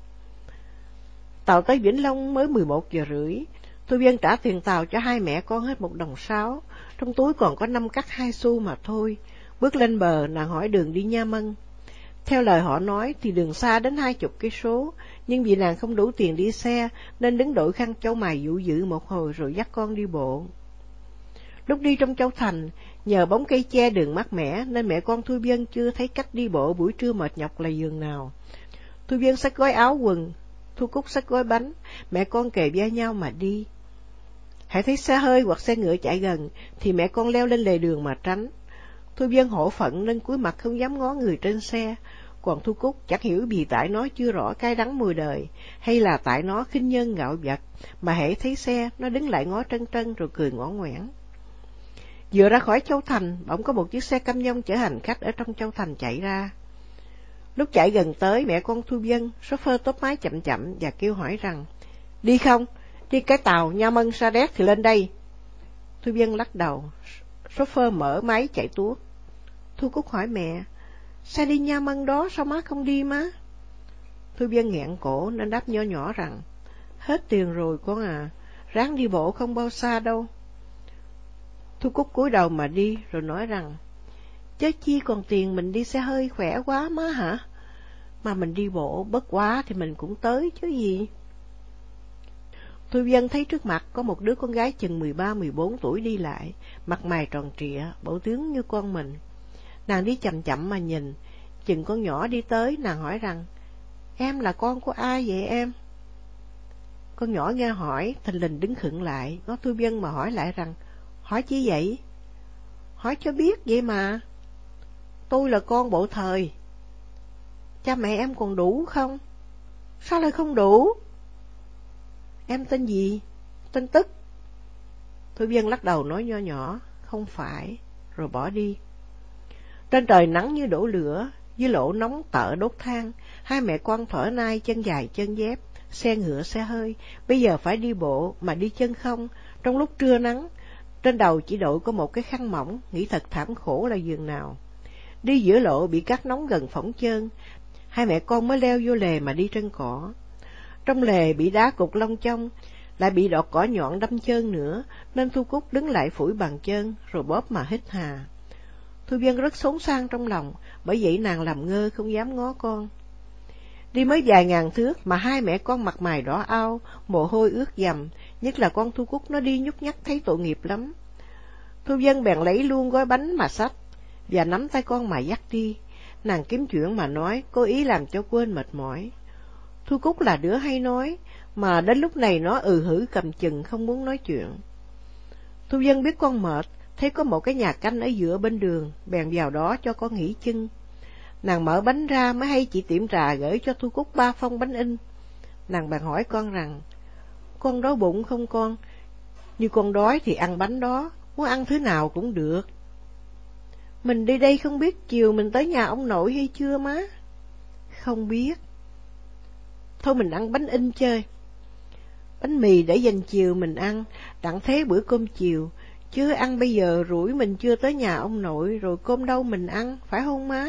A: Tàu tới Vĩnh Long mới mười một giờ rưỡi, Thu Vân trả tiền tàu cho hai mẹ con hết một đồng sáu, trong túi còn có năm cắt hai xu mà thôi. Bước lên bờ, nàng hỏi đường đi Nha Mân. Theo lời họ nói thì đường xa đến hai chục cây số, nhưng vì nàng không đủ tiền đi xe nên đứng đội khăn châu mài dụ dữ một hồi rồi dắt con đi bộ. Lúc đi trong Châu Thành, nhờ bóng cây che đường mát mẻ nên mẹ con Thu Vân chưa thấy cách đi bộ buổi trưa mệt nhọc là giường nào. Thu Vân xách gói áo quần, Thu Cúc xách gói bánh, mẹ con kề vai nhau mà đi. Hãy thấy xe hơi hoặc xe ngựa chạy gần thì mẹ con leo lên lề đường mà tránh. Thu Vân hổ phận nên cúi mặt không dám ngó người trên xe, còn Thu Cúc chẳng hiểu vì tại nó chưa rõ cay đắng mùi đời, hay là tại nó khinh nhân ngạo vật, mà hễ thấy xe nó đứng lại ngó trân trân rồi cười ngõ ngoẻn. Vừa ra khỏi Châu Thành, bỗng có một chiếc xe cam nhông chở hành khách ở trong Châu Thành chạy ra. Lúc chạy gần tới, mẹ con Thu Vân, shopper tốp máy chậm chậm và kêu hỏi rằng, đi không? Đi cái tàu Nha Mân Sa Đéc thì lên đây. Thu Vân lắc đầu, shopper mở máy chạy tuốt. Thu Cúc hỏi mẹ, sao đi Nha Mân đó, sao má không đi má? Thu Vân nghẹn cổ nên đáp nhỏ nhỏ rằng, hết tiền rồi con à, ráng đi bộ không bao xa đâu. Thu Cúc cúi đầu mà đi rồi nói rằng, chớ chi còn tiền mình đi xe hơi khỏe quá má hả? Mà mình đi bộ bất quá thì mình cũng tới chứ gì. Thu Vân thấy trước mặt có một đứa con gái chừng mười ba mười bốn tuổi đi lại, mặt mày tròn trịa, bộ tướng như con mình. Nàng đi chậm chậm mà nhìn, chừng con nhỏ đi tới, nàng hỏi rằng, em là con của ai vậy em? Con nhỏ nghe hỏi, thình lình đứng khựng lại, ngó Thu Vân mà hỏi lại rằng, hỏi chi vậy? Hỏi cho biết vậy mà. Tôi là con bộ thời. Cha mẹ em còn đủ không? Sao lại không đủ? Em tên gì? Tên Tức. Thu Vân lắc đầu nói nho nhỏ, không phải, rồi bỏ đi. Trên trời nắng như đổ lửa, dưới lỗ nóng tợ đốt than, hai mẹ con thở nai chân dài chân dép, xe ngựa xe hơi, bây giờ phải đi bộ mà đi chân không, trong lúc trưa nắng, trên đầu chỉ đội có một cái khăn mỏng, nghĩ thật thảm khổ là giường nào. Đi giữa lộ bị cát nóng gần phỏng chân, hai mẹ con mới leo vô lề mà đi trên cỏ. Trong lề bị đá cục lông chông, lại bị đọt cỏ nhọn đâm chân nữa, nên Thu Cúc đứng lại phủi bàn chân, rồi bóp mà hít hà. Thu Vân rất xốn sang trong lòng, bởi vậy nàng làm ngơ không dám ngó con. Đi mới vài ngàn thước mà hai mẹ con mặt mày đỏ ao, mồ hôi ướt dầm, nhất là con Thu Cúc nó đi nhúc nhắc thấy tội nghiệp lắm. Thu Vân bèn lấy luôn gói bánh mà xách, và nắm tay con mà dắt đi. Nàng kiếm chuyện mà nói, cố ý làm cho quên mệt mỏi. Thu Cúc là đứa hay nói, mà đến lúc này nó ừ hử cầm chừng không muốn nói chuyện. Thu Vân biết con mệt, thấy có một cái nhà canh ở giữa bên đường, bèn vào đó cho con nghỉ chân. Nàng mở bánh ra mới hay chị Tiệm Trà gửi cho Thu Cúc ba phong bánh in. Nàng bèn hỏi con rằng, con đói bụng không con? Như con đói thì ăn bánh đó, muốn ăn thứ nào cũng được. Mình đi đây không biết chiều mình tới nhà ông nội hay chưa má? Không biết. Thôi mình ăn bánh in chơi. Bánh mì để dành chiều mình ăn, đặng thế bữa cơm chiều, chứ ăn bây giờ rủi mình chưa tới nhà ông nội, rồi cơm đâu mình ăn, phải không má?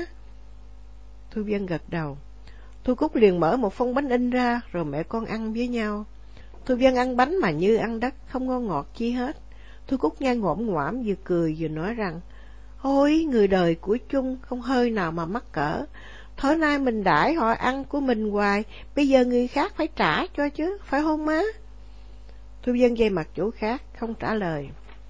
A: Thu Vân gật đầu. Thu Cúc liền mở một phong bánh in ra, rồi mẹ con ăn với nhau. Thu Vân ăn bánh mà như ăn đất, không ngon ngọt chi hết. Thu Cúc nghe ngộm ngoảm vừa cười vừa nói rằng, ôi, người đời của chung không hơi nào mà mắc cỡ. Thói nay mình đãi họ ăn của mình hoài, bây giờ người khác phải trả cho chứ, phải không má? Thu Vân dây mặt chỗ khác, không trả lời.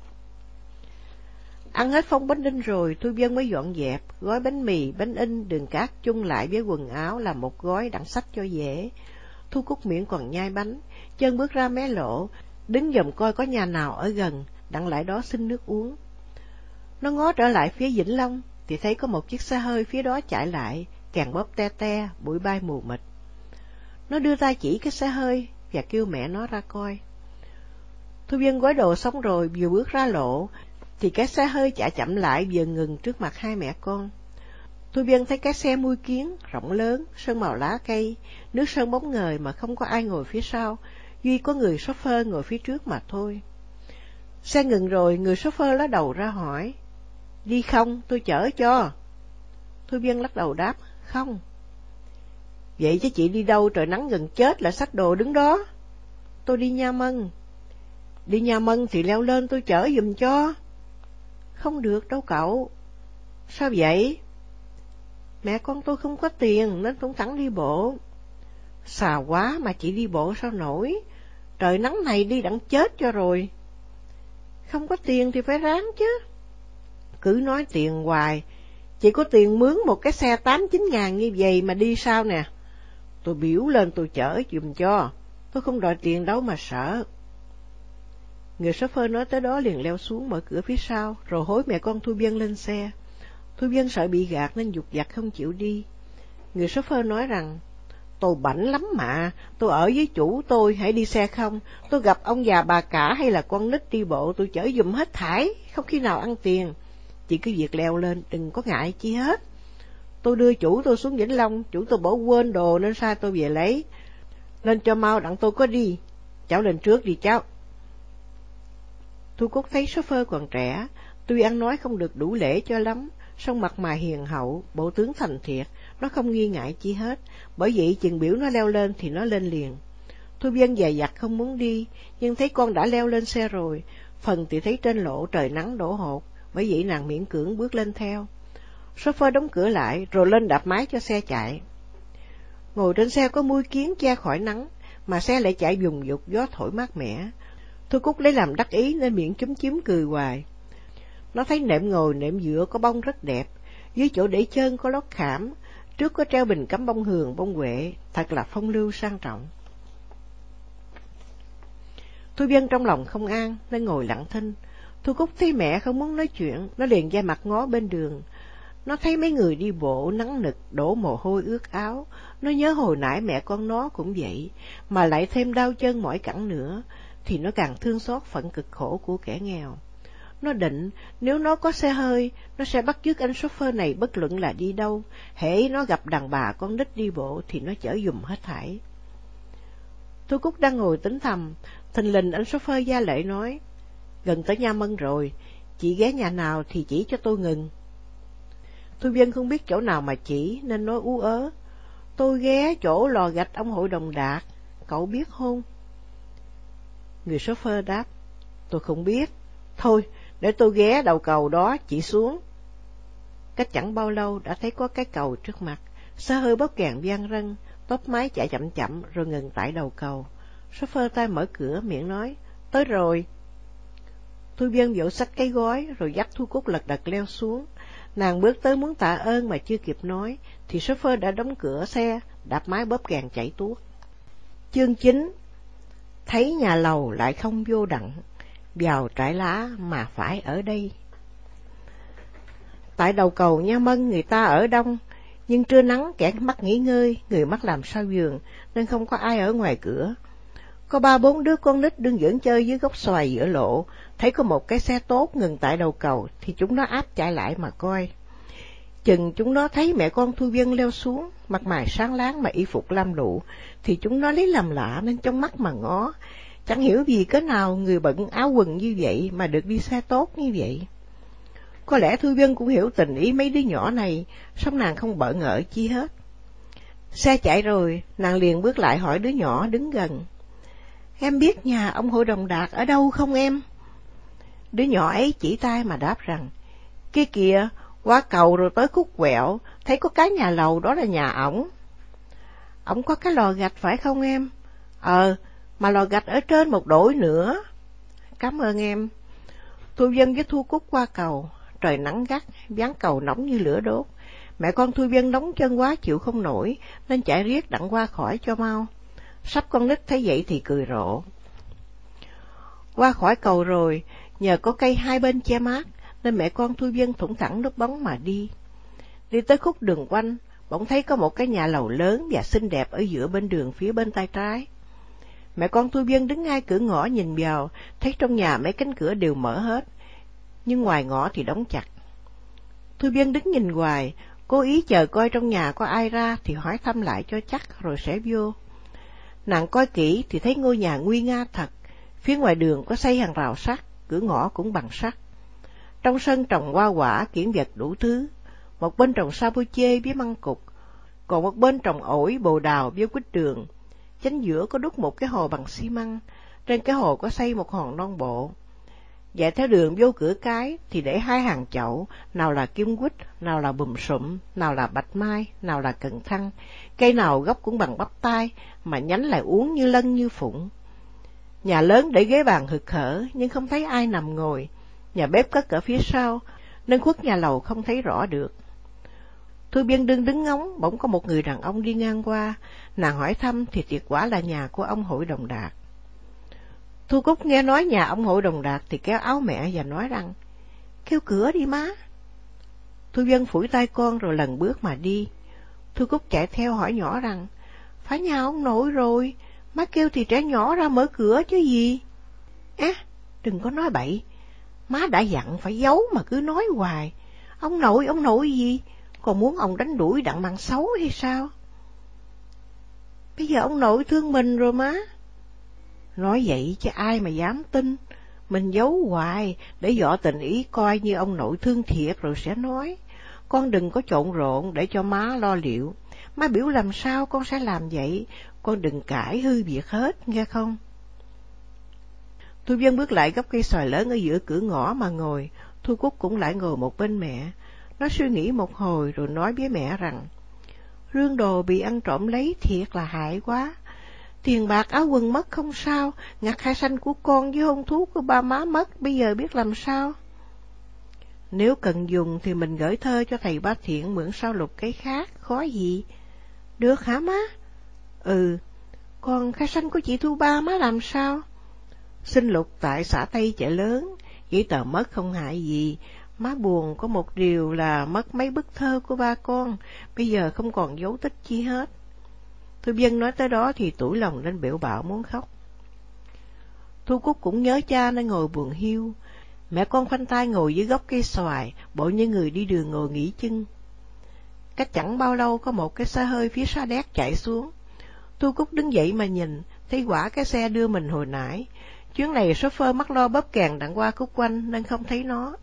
A: Ăn hết phong bánh in rồi, Thu Vân mới dọn dẹp, gói bánh mì, bánh in, đường cát chung lại với quần áo là một gói đặng xách cho dễ. Thu Cúc miệng còn nhai bánh, chân bước ra mé lộ, đứng dòm coi có nhà nào ở gần, đặng lại đó xin nước uống. Nó ngó trở lại phía Vĩnh Long, thì thấy có một chiếc xe hơi phía đó chạy lại, kèn bóp te te, bụi bay mù mịt. Nó đưa tay chỉ cái xe hơi và kêu mẹ nó ra coi. Thu Viên gói đồ xong rồi vừa bước ra lộ, thì cái xe hơi chạy chậm lại vừa ngừng trước mặt hai mẹ con. Thu Viên thấy cái xe mui kiến, rộng lớn, sơn màu lá cây, nước sơn bóng ngời mà không có ai ngồi phía sau, duy có người chauffeur ngồi phía trước mà thôi. Xe ngừng rồi, người chauffeur ló đầu ra hỏi, đi không, tôi chở cho. Thu Viên lắc đầu đáp, không. Vậy chứ chị đi đâu, trời nắng gần chết lại xách đồ đứng đó? Tôi đi Nha Mân. Đi Nha Mân thì leo lên tôi chở giùm cho. Không được đâu cậu. Sao vậy? Mẹ con tôi không có tiền nên tôi thẳng đi bộ. Xà quá mà chị đi bộ sao nổi, trời nắng này đi đặng chết cho rồi. Không có tiền thì phải ráng chứ. Cứ nói tiền hoài, chị có tiền mướn một cái xe tám chín ngàn như vậy mà đi sao nè. Tôi biểu lên tôi chở giùm cho, tôi không đòi tiền đâu mà sợ. Người chauffeur nói tới đó liền leo xuống mở cửa phía sau, rồi hối mẹ con Thu Viên lên xe. Thu Viên sợ bị gạt nên dục dặt không chịu đi. Người chauffeur nói rằng, tôi bảnh lắm mà, tôi ở với chủ tôi, hãy đi xe không, tôi gặp ông già bà cả hay là con nít đi bộ tôi chở giùm hết thảy, không khi nào ăn tiền. Chị cứ việc leo lên, đừng có ngại chi hết. Tôi đưa chủ tôi xuống Vĩnh Long, chủ tôi bỏ quên đồ nên sai tôi về lấy. Lên cho mau đặng tôi có đi. Cháu lên trước đi cháu. Thu Cúc thấy chauffeur còn trẻ, tuy ăn nói không được đủ lễ cho lắm, song mặt mày hiền hậu, bộ tướng thành thiệt, nó không nghi ngại chi hết, bởi vậy chừng biểu nó leo lên thì nó lên liền. Thu Viên dè dặt không muốn đi, nhưng thấy con đã leo lên xe rồi, phần thì thấy trên lộ trời nắng đổ hột, bởi vậy nàng miễn cưỡng bước lên theo. Chauffeur đóng cửa lại rồi lên đạp máy cho xe chạy. Ngồi trên xe có mui kiến che khỏi nắng, mà xe lại chạy vùng vụt gió thổi mát mẻ. Thu Cúc lấy làm đắc ý nên miệng chúm chím cười hoài. Nó thấy nệm ngồi nệm dựa có bông rất đẹp, dưới chỗ để chân có lót khảm, trước có treo bình cắm bông hường bông huệ, thật là phong lưu sang trọng. Thu Viên trong lòng không an nên ngồi lặng thinh. Thu Cúc thấy mẹ không muốn nói chuyện, nó liền da mặt ngó bên đường. Nó thấy mấy người đi bộ nắng nực đổ mồ hôi ướt áo, nó nhớ hồi nãy mẹ con nó cũng vậy, mà lại thêm đau chân mỏi cẳng nữa, thì nó càng thương xót phận cực khổ của kẻ nghèo. Nó định nếu nó có xe hơi, nó sẽ bắt chước anh chauffeur này bất luận là đi đâu, hễ nó gặp đàn bà con nít đi bộ thì nó chở giùm hết thảy. Thu Cúc đang ngồi tính thầm, thình lình anh chauffeur gia lệ nói, gần tới Nha Mân rồi, chị ghé nhà nào thì chỉ cho tôi ngừng. Thu Viên không biết chỗ nào mà chỉ nên nói ú ớ, tôi ghé chỗ lò gạch ông Hội Đồng Đạt, cậu biết không? Người chauffeur đáp, tôi không biết, thôi để tôi ghé đầu cầu đó chỉ xuống. Cách chẳng bao lâu đã thấy có cái cầu trước mặt, xe hơi bóp kèn vang rân, tốp máy chạy chậm chậm rồi ngừng tại đầu cầu. Chauffeur tay mở cửa miệng nói, tới rồi. Thu Viên vỗ xách cái gói rồi dắt Thu Cúc lật đật leo xuống. Nàng bước tới muốn tạ ơn mà chưa kịp nói, thì chauffeur đã đóng cửa xe, đạp máy bóp kèn chạy tuốt. Chương chín. Thấy nhà lầu lại không vô đặng, vào trại lá mà phải ở đây. Tại đầu cầu Nha Mân người ta ở đông, nhưng trưa nắng kẻ mắc nghỉ ngơi, người mắc làm sao giường, nên không có ai ở ngoài cửa. Có ba bốn đứa con nít đương giỡn chơi dưới gốc xoài giữa lộ, thấy có một cái xe tốt ngừng tại đầu cầu, thì chúng nó áp chạy lại mà coi. Chừng chúng nó thấy mẹ con Thu Viên leo xuống, mặt mày sáng láng mà y phục lam lụ, thì chúng nó lấy làm lạ nên trong mắt mà ngó. Chẳng hiểu vì cớ nào người bận áo quần như vậy mà được đi xe tốt như vậy. Có lẽ Thu Viên cũng hiểu tình ý mấy đứa nhỏ này, song nàng không bỡ ngỡ chi hết. Xe chạy rồi, nàng liền bước lại hỏi đứa nhỏ đứng gần, em biết nhà ông Hội Đồng Đạt ở đâu không em? Đứa nhỏ ấy chỉ tay mà đáp rằng, kia kìa, qua cầu rồi tới khúc quẹo, thấy có cái nhà lầu đó là nhà ổng. Ổng có cái lò gạch phải không em? Ờ, mà lò gạch ở trên một đổi nữa. Cảm ơn em. Thu Viên với Thu Cúc qua cầu, trời nắng gắt, ván cầu nóng như lửa đốt. Mẹ con Thu Viên nóng chân quá chịu không nổi, nên chạy riết đặng qua khỏi cho mau. Sắp con nít thấy vậy thì cười rộ. Qua khỏi cầu rồi, nhờ có cây hai bên che mát, nên mẹ con Thu Vân thủng thẳng núp bóng mà đi. Đi tới khúc đường quanh, bỗng thấy có một cái nhà lầu lớn và xinh đẹp ở giữa bên đường phía bên tay trái. Mẹ con Thu Vân đứng ngay cửa ngõ nhìn vào, thấy trong nhà mấy cánh cửa đều mở hết, nhưng ngoài ngõ thì đóng chặt. Thu Vân đứng nhìn hoài, cố ý chờ coi trong nhà có ai ra thì hỏi thăm lại cho chắc rồi sẽ vô. Nàng coi kỹ thì thấy ngôi nhà nguy nga thật, phía ngoài đường có xây hàng rào sắt, cửa ngõ cũng bằng sắt. Trong sân trồng hoa quả, kiển vật đủ thứ, một bên trồng sa bô chê với măng cục, còn một bên trồng ổi, bồ đào với quýt đường. Chính giữa có đúc một cái hồ bằng xi măng, trên cái hồ có xây một hòn non bộ. Chạy theo đường vô cửa cái thì để hai hàng chậu, nào là kim quýt, nào là bùm sụm, nào là bạch mai, nào là cần thăng, cây nào gốc cũng bằng bắp tay, mà nhánh lại uốn như lân như phụng. Nhà lớn để ghế bàn hực hở, nhưng không thấy ai nằm ngồi. Nhà bếp cất ở phía sau, nên khuất nhà lầu không thấy rõ được. Thu Vân đương đứng ngóng, bỗng có một người đàn ông đi ngang qua, nàng hỏi thăm thì thiệt quả là nhà của ông Hội Đồng Đạt. Thu Cúc nghe nói nhà ông Hội Đồng Đạt thì kéo áo mẹ và nói rằng, kêu cửa đi má. Thu Vân phủi tay con rồi lần bước mà đi. Thu Cúc chạy theo hỏi nhỏ rằng, phải nhà ông nội rồi, má kêu thì trẻ nhỏ ra mở cửa chứ gì. Á, à, đừng có nói bậy, má đã dặn phải giấu mà cứ nói hoài. Ông nội, ông nội gì, còn muốn ông đánh đuổi đặng bằng xấu hay sao? Bây giờ ông nội thương mình rồi má. Nói vậy chứ ai mà dám tin, mình giấu hoài để dọ tình ý coi như ông nội thương thiệt rồi sẽ nói. Con đừng có trộn rộn để cho má lo liệu, má biểu làm sao con sẽ làm vậy, con đừng cãi hư việc hết, nghe không? Thu Vân bước lại gốc cây xoài lớn ở giữa cửa ngõ mà ngồi, Thu Cúc cũng lại ngồi một bên mẹ. Nó suy nghĩ một hồi rồi nói với mẹ rằng, rương đồ bị ăn trộm lấy thiệt là hại quá. Tiền bạc áo quần mất không sao, ngặt hai sanh của con với hôn thú của ba má mất, bây giờ biết làm sao? Nếu cần dùng thì mình gửi thơ cho thầy Ba Thiện mượn sao lục cái khác, khó gì. Được hả má? Ừ, còn khai sanh của chị Thu Ba má làm sao? Xin lục tại xã Tây Chợ Lớn, giấy tờ mất không hại gì. Má buồn có một điều là mất mấy bức thơ của ba con, bây giờ không còn dấu tích chi hết. Thu Vân nói tới đó thì tủi lòng lên biểu bạo muốn khóc. Thu Cúc cũng nhớ cha nên ngồi buồn hiu. Mẹ con khoanh tay ngồi dưới gốc cây xoài, bộ như người đi đường ngồi nghỉ chân. Cách chẳng bao lâu có một cái xe hơi phía Sa Đéc chạy xuống. Thu Cúc đứng dậy mà nhìn, thấy quả cái xe đưa mình hồi nãy. Chuyến này shopper mắc lo bóp kèn đặng qua khúc quanh nên không thấy nó.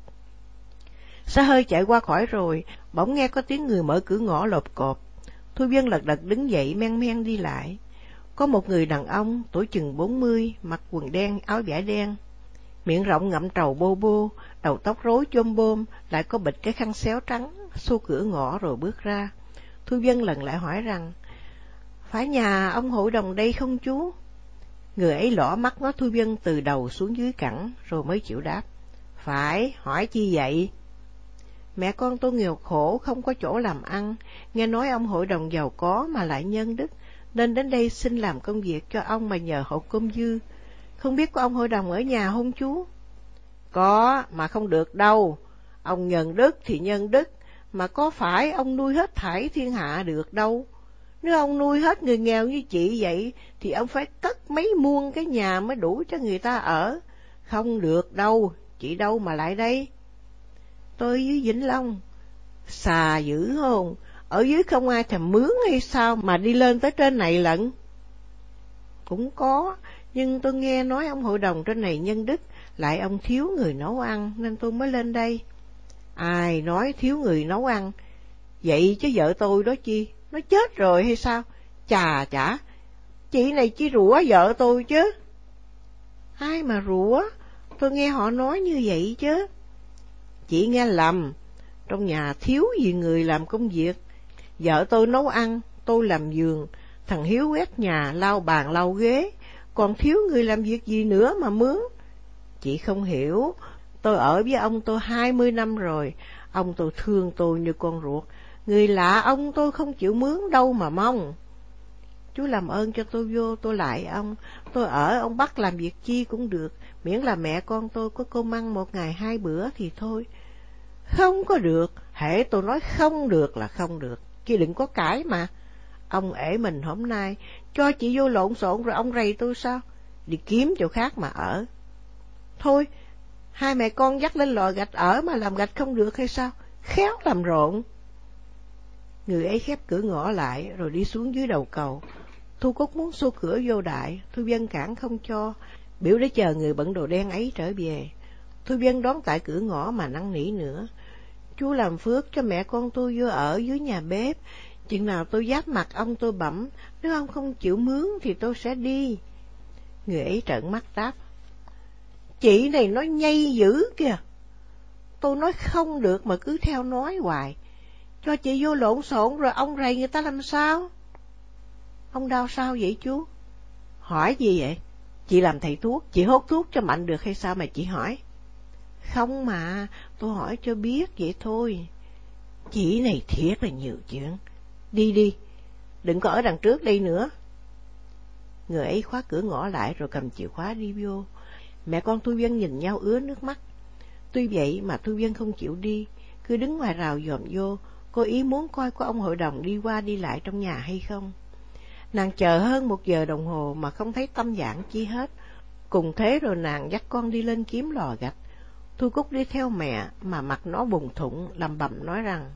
A: Xe hơi chạy qua khỏi rồi, bỗng nghe có tiếng người mở cửa ngõ lộp cộp. Thu Vân lật đật đứng dậy men men đi lại. Có một người đàn ông, tuổi chừng bốn mươi, mặc quần đen, áo vải đen, miệng rộng ngậm trầu bô bô, đầu tóc rối chôm bôm, lại có bịch cái khăn xéo trắng, xô cửa ngõ rồi bước ra. Thu Vân lần lại hỏi rằng, phải nhà ông Hội Đồng đây không chú? Người ấy lỏ mắt ngó Thu Vân từ đầu xuống dưới cẳng, rồi mới chịu đáp, phải, hỏi chi vậy? Mẹ con tôi nghèo khổ, không có chỗ làm ăn, nghe nói ông Hội Đồng giàu có mà lại nhân đức, nên đến đây xin làm công việc cho ông mà nhờ hậu cơm dư. Không biết có ông Hội Đồng ở nhà không chú? Có, mà không được đâu. Ông nhân đức thì nhân đức, mà có phải ông nuôi hết thảy thiên hạ được đâu. Nếu ông nuôi hết người nghèo như chị vậy, thì ông phải cất mấy muôn cái nhà mới đủ cho người ta ở. Không được đâu, chị đâu mà lại đây? Tôi dưới Vĩnh Long. Xà dữ không? Ở dưới không ai thèm mướn hay sao mà đi lên tới trên này lận? Cũng có, nhưng tôi nghe nói ông Hội Đồng trên này nhân đức, lại ông thiếu người nấu ăn nên tôi mới lên đây. Ai nói thiếu người nấu ăn? Vậy chứ vợ tôi đó chi, nó chết rồi hay sao? Chà chả, chị này chỉ rủa vợ tôi chứ. Ai mà rủa? Tôi nghe họ nói như vậy chứ. Chị nghe lầm, trong nhà thiếu gì người làm công việc. Vợ tôi nấu ăn, tôi làm giường, thằng Hiếu quét nhà, lau bàn lau ghế, còn thiếu người làm việc gì nữa mà mướn. Chị không hiểu, tôi ở với ông tôi hai mươi năm rồi, ông tôi thương tôi như con ruột, người lạ ông tôi không chịu mướn đâu mà mong. Chú làm ơn cho tôi vô, tôi lại ông. Tôi ở ông bắt làm việc chi cũng được, miễn là mẹ con tôi có cơm ăn một ngày hai bữa thì thôi. Không có được, hễ tôi nói không được là không được, chứ đừng có cãi mà. Ông ể mình hôm nay, cho chị vô lộn xộn rồi ông rầy tôi sao? Đi kiếm chỗ khác mà ở. Thôi, hai mẹ con dắt lên lò gạch ở mà làm gạch không được hay sao? Khéo làm rộn. Người ấy khép cửa ngõ lại rồi đi xuống dưới đầu cầu. Thu Cúc muốn xô cửa vô đại, Thu Vân cản không cho, biểu để chờ người bận đồ đen ấy trở về. Thu Vân đón tại cửa ngõ mà năn nỉ nữa. Chú làm phước cho mẹ con tôi vô ở dưới nhà bếp, chừng nào tôi giáp mặt ông tôi bẩm, nếu ông không chịu mướn thì tôi sẽ đi. Người ấy trợn mắt đáp, chị này nói nhây dữ kìa. Tôi nói không được mà cứ theo nói hoài. Cho chị vô lộn xộn rồi ông rầy người ta làm sao? Ông đau sao vậy chú? Hỏi gì vậy? Chị làm thầy thuốc, chị hốt thuốc cho mạnh được hay sao mà chị hỏi? Không mà, tôi hỏi cho biết vậy thôi. Chị này thiệt là nhiều chuyện. Đi đi, đừng có ở đằng trước đây nữa. Người ấy khóa cửa ngõ lại rồi cầm chìa khóa đi vô. Mẹ con Thu Vân nhìn nhau ứa nước mắt. Tuy vậy mà Thu Vân không chịu đi, cứ đứng ngoài rào dòm vô, cô ý muốn coi có ông hội đồng đi qua đi lại trong nhà hay không. Nàng chờ hơn một giờ đồng hồ mà không thấy tâm dạng chi hết. Cùng thế rồi nàng dắt con đi lên kiếm lò gạch. Thu Cúc đi theo mẹ mà mặt nó bùng thủng, lầm bầm nói rằng,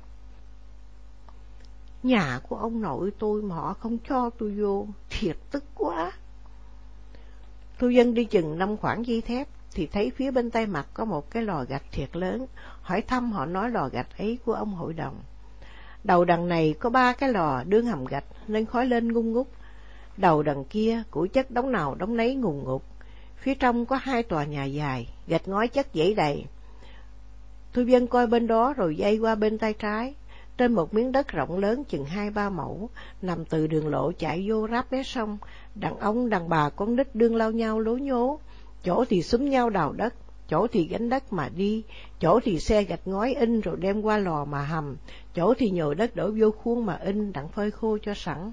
A: nhà của ông nội tôi mà họ không cho tôi vô, thiệt tức quá. Thu Vân đi chừng năm khoảng dây thép, thì thấy phía bên tay mặt có một cái lò gạch thiệt lớn, hỏi thăm họ nói lò gạch ấy của ông hội đồng. Đầu đằng này có ba cái lò đương hầm gạch nên khói lên ngung ngút. Đầu đằng kia củi chất đống nào đống nấy ngùn ngụt. Phía trong có hai tòa nhà dài, gạch ngói chất dãy đầy. Thu Vân coi bên đó rồi dây qua bên tay trái. Trên một miếng đất rộng lớn chừng hai ba mẫu, nằm từ đường lộ chạy vô ráp mé sông, đàn ông đàn bà con nít đương lao nhau lố nhố, chỗ thì xúm nhau đào đất, chỗ thì gánh đất mà đi, chỗ thì xe gạch ngói in rồi đem qua lò mà hầm, chỗ thì nhồi đất đổ vô khuôn mà in đặng phơi khô cho sẵn.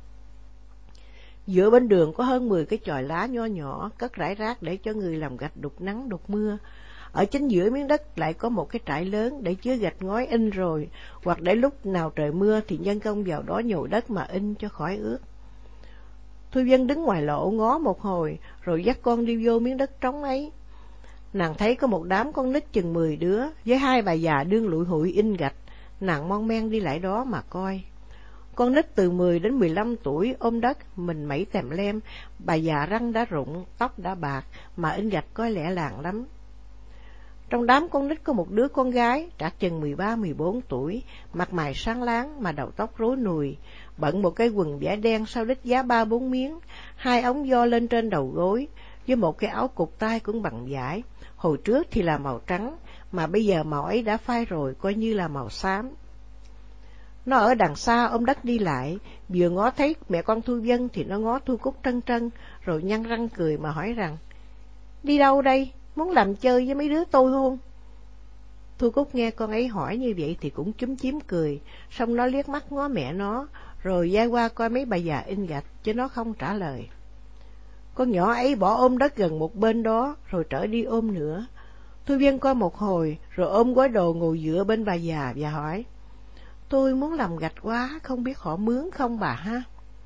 A: Giữa bên đường có hơn mười cái chòi lá nho nhỏ, cất rải rác để cho người làm gạch đục nắng đục mưa. Ở chính giữa miếng đất lại có một cái trại lớn để chứa gạch ngói in rồi, hoặc để lúc nào trời mưa thì nhân công vào đó nhồi đất mà in cho khỏi ướt. Thu Vân đứng ngoài lộ ngó một hồi, rồi dắt con đi vô miếng đất trống ấy. Nàng thấy có một đám con nít chừng mười đứa, với hai bà già đương lụi hụi in gạch, nàng mon men đi lại đó mà coi. Con nít từ mười đến mười lăm tuổi ôm đất, mình mẩy tèm lem, bà già răng đã rụng, tóc đã bạc, mà in gạch coi lẹ làng lắm. Trong đám con nít có một đứa con gái, trạc chừng mười ba mười bốn tuổi, mặt mày sáng láng mà đầu tóc rối nùi, bận một cái quần vải đen sau đít giá ba bốn miếng, hai ống do lên trên đầu gối, với một cái áo cụt tay cũng bằng vải, hồi trước thì là màu trắng, mà bây giờ màu ấy đã phai rồi, coi như là màu xám. Nó ở đằng xa ôm đất đi lại, vừa ngó thấy mẹ con Thu Vân thì nó ngó Thu Cúc trân trân, rồi nhăn răng cười mà hỏi rằng, đi đâu đây? Muốn làm chơi với mấy đứa tôi không? Thu Cúc nghe con ấy hỏi như vậy thì cũng chúm chím cười, xong nó liếc mắt ngó mẹ nó, rồi dai qua coi mấy bà già in gạch, chứ nó không trả lời. Con nhỏ ấy bỏ ôm đất gần một bên đó, rồi trở đi ôm nữa. Thu Vân coi một hồi, rồi ôm gói đồ ngồi dựa bên bà già và hỏi, tôi muốn làm gạch quá, không biết họ mướn không bà ha?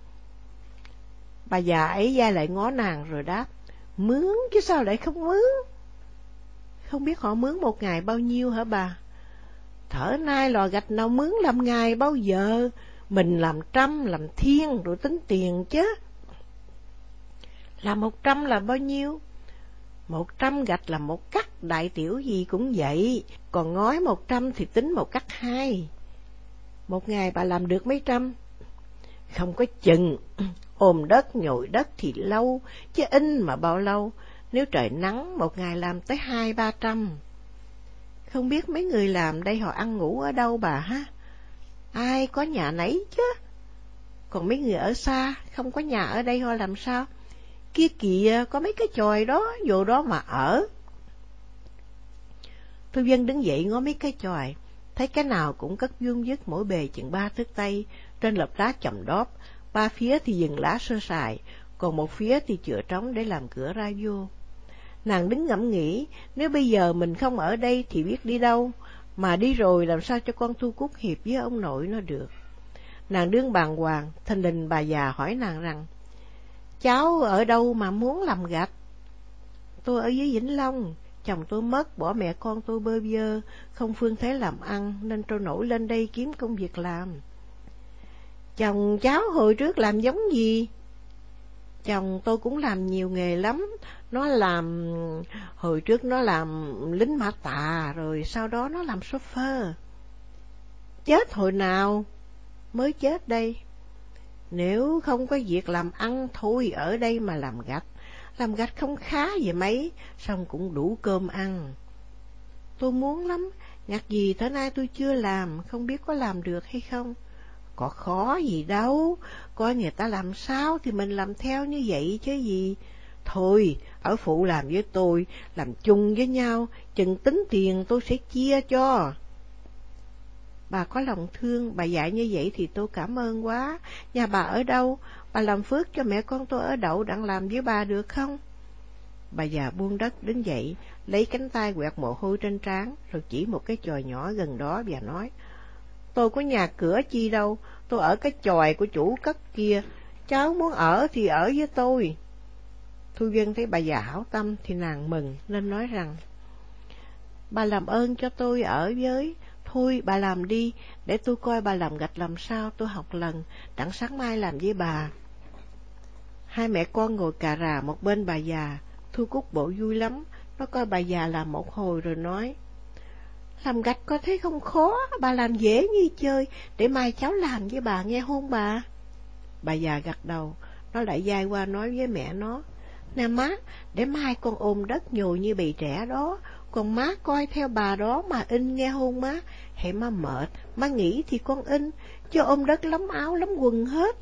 A: Bà già ấy dai lại ngó nàng rồi đáp, mướn chứ sao lại không mướn? Không biết họ mướn một ngày bao nhiêu hả bà? Thở nay lò gạch nào mướn làm ngày bao giờ? Mình làm trăm, làm thiên rồi tính tiền chứ. Làm một trăm là bao nhiêu? Một trăm gạch là một cắt, đại tiểu gì cũng vậy. Còn ngói một trăm thì tính một cắt hai. Một ngày bà làm được mấy trăm? Không có chừng. Ôm đất, nhồi đất thì lâu, chứ in mà bao lâu. Nếu trời nắng, một ngày làm tới hai ba trăm. Không biết mấy người làm đây họ ăn ngủ ở đâu bà ha? Ai có nhà nấy chứ. Còn mấy người ở xa, không có nhà ở đây họ làm sao? Kia kìa, có mấy cái chòi đó, vô đó mà ở. Thu Vân đứng dậy ngó mấy cái chòi, thấy cái nào cũng cất vuông vức mỗi bề chừng ba thước tây, trên lợp đá chòm đóp, ba phía thì vườn lá sơ sài, còn một phía thì chữa trống để làm cửa ra vô. Nàng đứng ngẫm nghĩ, nếu bây giờ mình không ở đây thì biết đi đâu, mà đi rồi làm sao cho con Thu Cúc hiệp với ông nội nó được. Nàng đương bàng hoàng, thình lình bà già hỏi nàng rằng, cháu ở đâu mà muốn làm gạch? Tôi ở dưới Vĩnh Long, chồng tôi mất, bỏ mẹ con tôi bơ vơ, không phương thế làm ăn, nên tôi nổi lên đây kiếm công việc làm. Chồng cháu hồi trước làm giống gì? Chồng tôi cũng làm nhiều nghề lắm, nó làm, hồi trước nó làm lính mã tà, rồi sau đó nó làm chauffeur. Chết hồi nào? Mới chết đây. Nếu không có việc làm ăn thôi ở đây mà làm gạch, làm gạch không khá gì mấy, xong cũng đủ cơm ăn. Tôi muốn lắm, ngặt gì tới nay tôi chưa làm, không biết có làm được hay không. Có khó gì đâu, coi người ta làm sao thì mình làm theo như vậy chứ gì. Thôi, ở phụ làm với tôi, làm chung với nhau, chừng tính tiền tôi sẽ chia cho. Bà có lòng thương, bà dạy như vậy thì tôi cảm ơn quá. Nhà bà ở đâu? Bà làm phước cho mẹ con tôi ở đậu đặng làm với bà được không? Bà già buông đất đứng dậy, lấy cánh tay quẹt mồ hôi trên trán, rồi chỉ một cái chòi nhỏ gần đó và nói, tôi có nhà cửa chi đâu, tôi ở cái chòi của chủ cất kia, cháu muốn ở thì ở với tôi. Thu Vân thấy bà già hảo tâm thì nàng mừng nên nói rằng, bà làm ơn cho tôi ở với, thôi bà làm đi, để tôi coi bà làm gạch làm sao, tôi học lần, đặng sáng mai làm với bà. Hai mẹ con ngồi cà rà một bên bà già, Thu Cúc bộ vui lắm, nó coi bà già làm một hồi rồi nói, làm gạch có thấy không khó, bà làm dễ như chơi, để mai cháu làm với bà nghe hôn bà. Bà già gật đầu, nó lại dai qua nói với mẹ nó, nè má, để mai con ôm đất nhồi như bầy trẻ đó, còn má coi theo bà đó mà in nghe hôn má, hễ má mệt, má nghĩ thì con in, chứ ôm đất lắm áo lắm quần hết.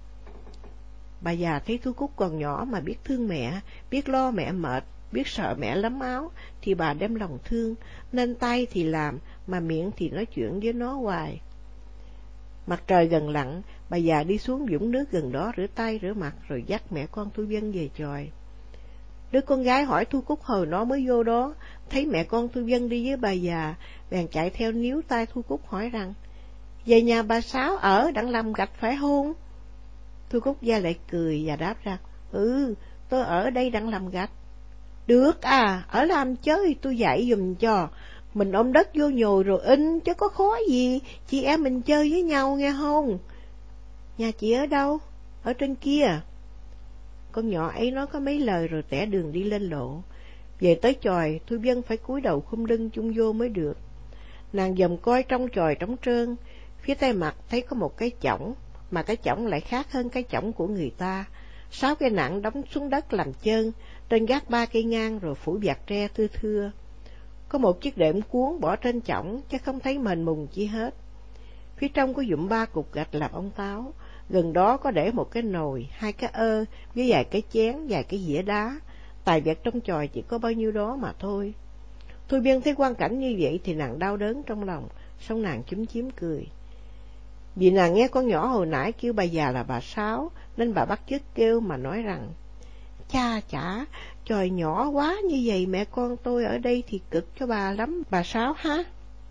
A: Bà già thấy Thu Cúc còn nhỏ mà biết thương mẹ, biết lo mẹ mệt, biết sợ mẹ lắm áo, thì bà đem lòng thương, nên tay thì làm, mà miệng thì nói chuyện với nó hoài. Mặt trời gần lặn, bà già đi xuống vũng nước gần đó rửa tay rửa mặt rồi dắt mẹ con Thu Vân về chòi. Đứa con gái hỏi Thu Cúc hồi nó mới vô đó, thấy mẹ con Thu Vân đi với bà già, bèn chạy theo níu tay Thu Cúc hỏi rằng, về nhà bà Sáu ở đặng làm gạch phải hôn? Thu Cúc gia lại cười và đáp rằng, ừ, tôi ở đây đặng làm gạch. Được à, ở làm chơi tôi dạy dùm cho, mình ôm đất vô nhồi rồi in, chứ có khó gì, chị em mình chơi với nhau nghe không? Nhà chị ở đâu? Ở trên kia. Con nhỏ ấy nói có mấy lời rồi tẻ đường đi lên lộ. Về tới chòi, Thu Vân phải cúi đầu khum lưng chung vô mới được. Nàng dòm coi trong chòi trống trơn, phía tay mặt thấy có một cái chõng, mà cái chõng lại khác hơn cái chõng của người ta. Sáu cây nặng đóng xuống đất làm chân, trên gác ba cây ngang rồi phủ vạt tre thưa thưa. Có một chiếc đệm cuốn bỏ trên chõng, chứ không thấy mền mùng chi hết. Phía trong có dụm ba cục gạch làm ông táo, gần đó có để một cái nồi, hai cái ơ, với vài cái chén, vài cái dĩa đá. Tài vật trong chòi chỉ có bao nhiêu đó mà thôi. Thôi Biên thấy quang cảnh như vậy thì nàng đau đớn trong lòng, xong nàng chúm chím cười. Vì nàng nghe con nhỏ hồi nãy kêu bà già là bà Sáu, nên bà bắt chước kêu mà nói rằng, cha chả, chòi nhỏ quá như vậy mẹ con tôi ở đây thì cực cho bà lắm, bà Sáu ha.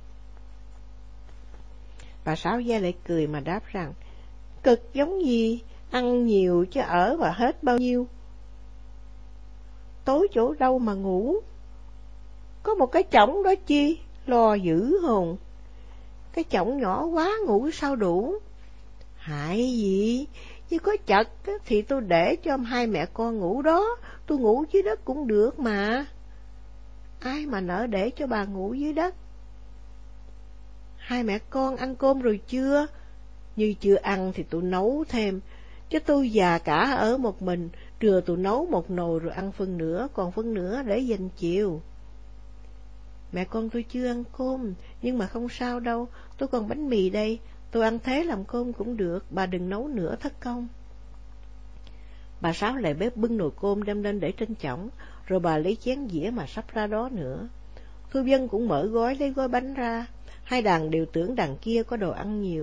A: Bà Sáu gia lại cười mà đáp rằng, cực giống gì, ăn nhiều chứ ở và hết bao nhiêu. Tối chỗ đâu mà ngủ? Có một cái chõng đó chi, lo dữ hồn. Cái chõng nhỏ quá ngủ sao đủ? Hại gì, chứ có chật thì tôi để cho hai mẹ con ngủ đó, tôi ngủ dưới đất cũng được mà. Ai mà nỡ để cho bà ngủ dưới đất? Hai mẹ con ăn cơm rồi chưa? Như chưa ăn thì tôi nấu thêm, chứ tôi già cả ở một mình, trưa tôi nấu một nồi rồi ăn phân nửa, còn phân nửa để dành chiều. Mẹ con tôi chưa ăn cơm, nhưng mà không sao đâu, tôi còn bánh mì đây, tôi ăn thế làm cơm cũng được, bà đừng nấu nữa thất công. Bà Sáu lại bếp bưng nồi cơm đem lên để trên chõng, rồi bà lấy chén dĩa mà sắp ra đó nữa. Thu Vân cũng mở gói lấy gói bánh ra, hai đàn đều tưởng đàn kia có đồ ăn nhiều,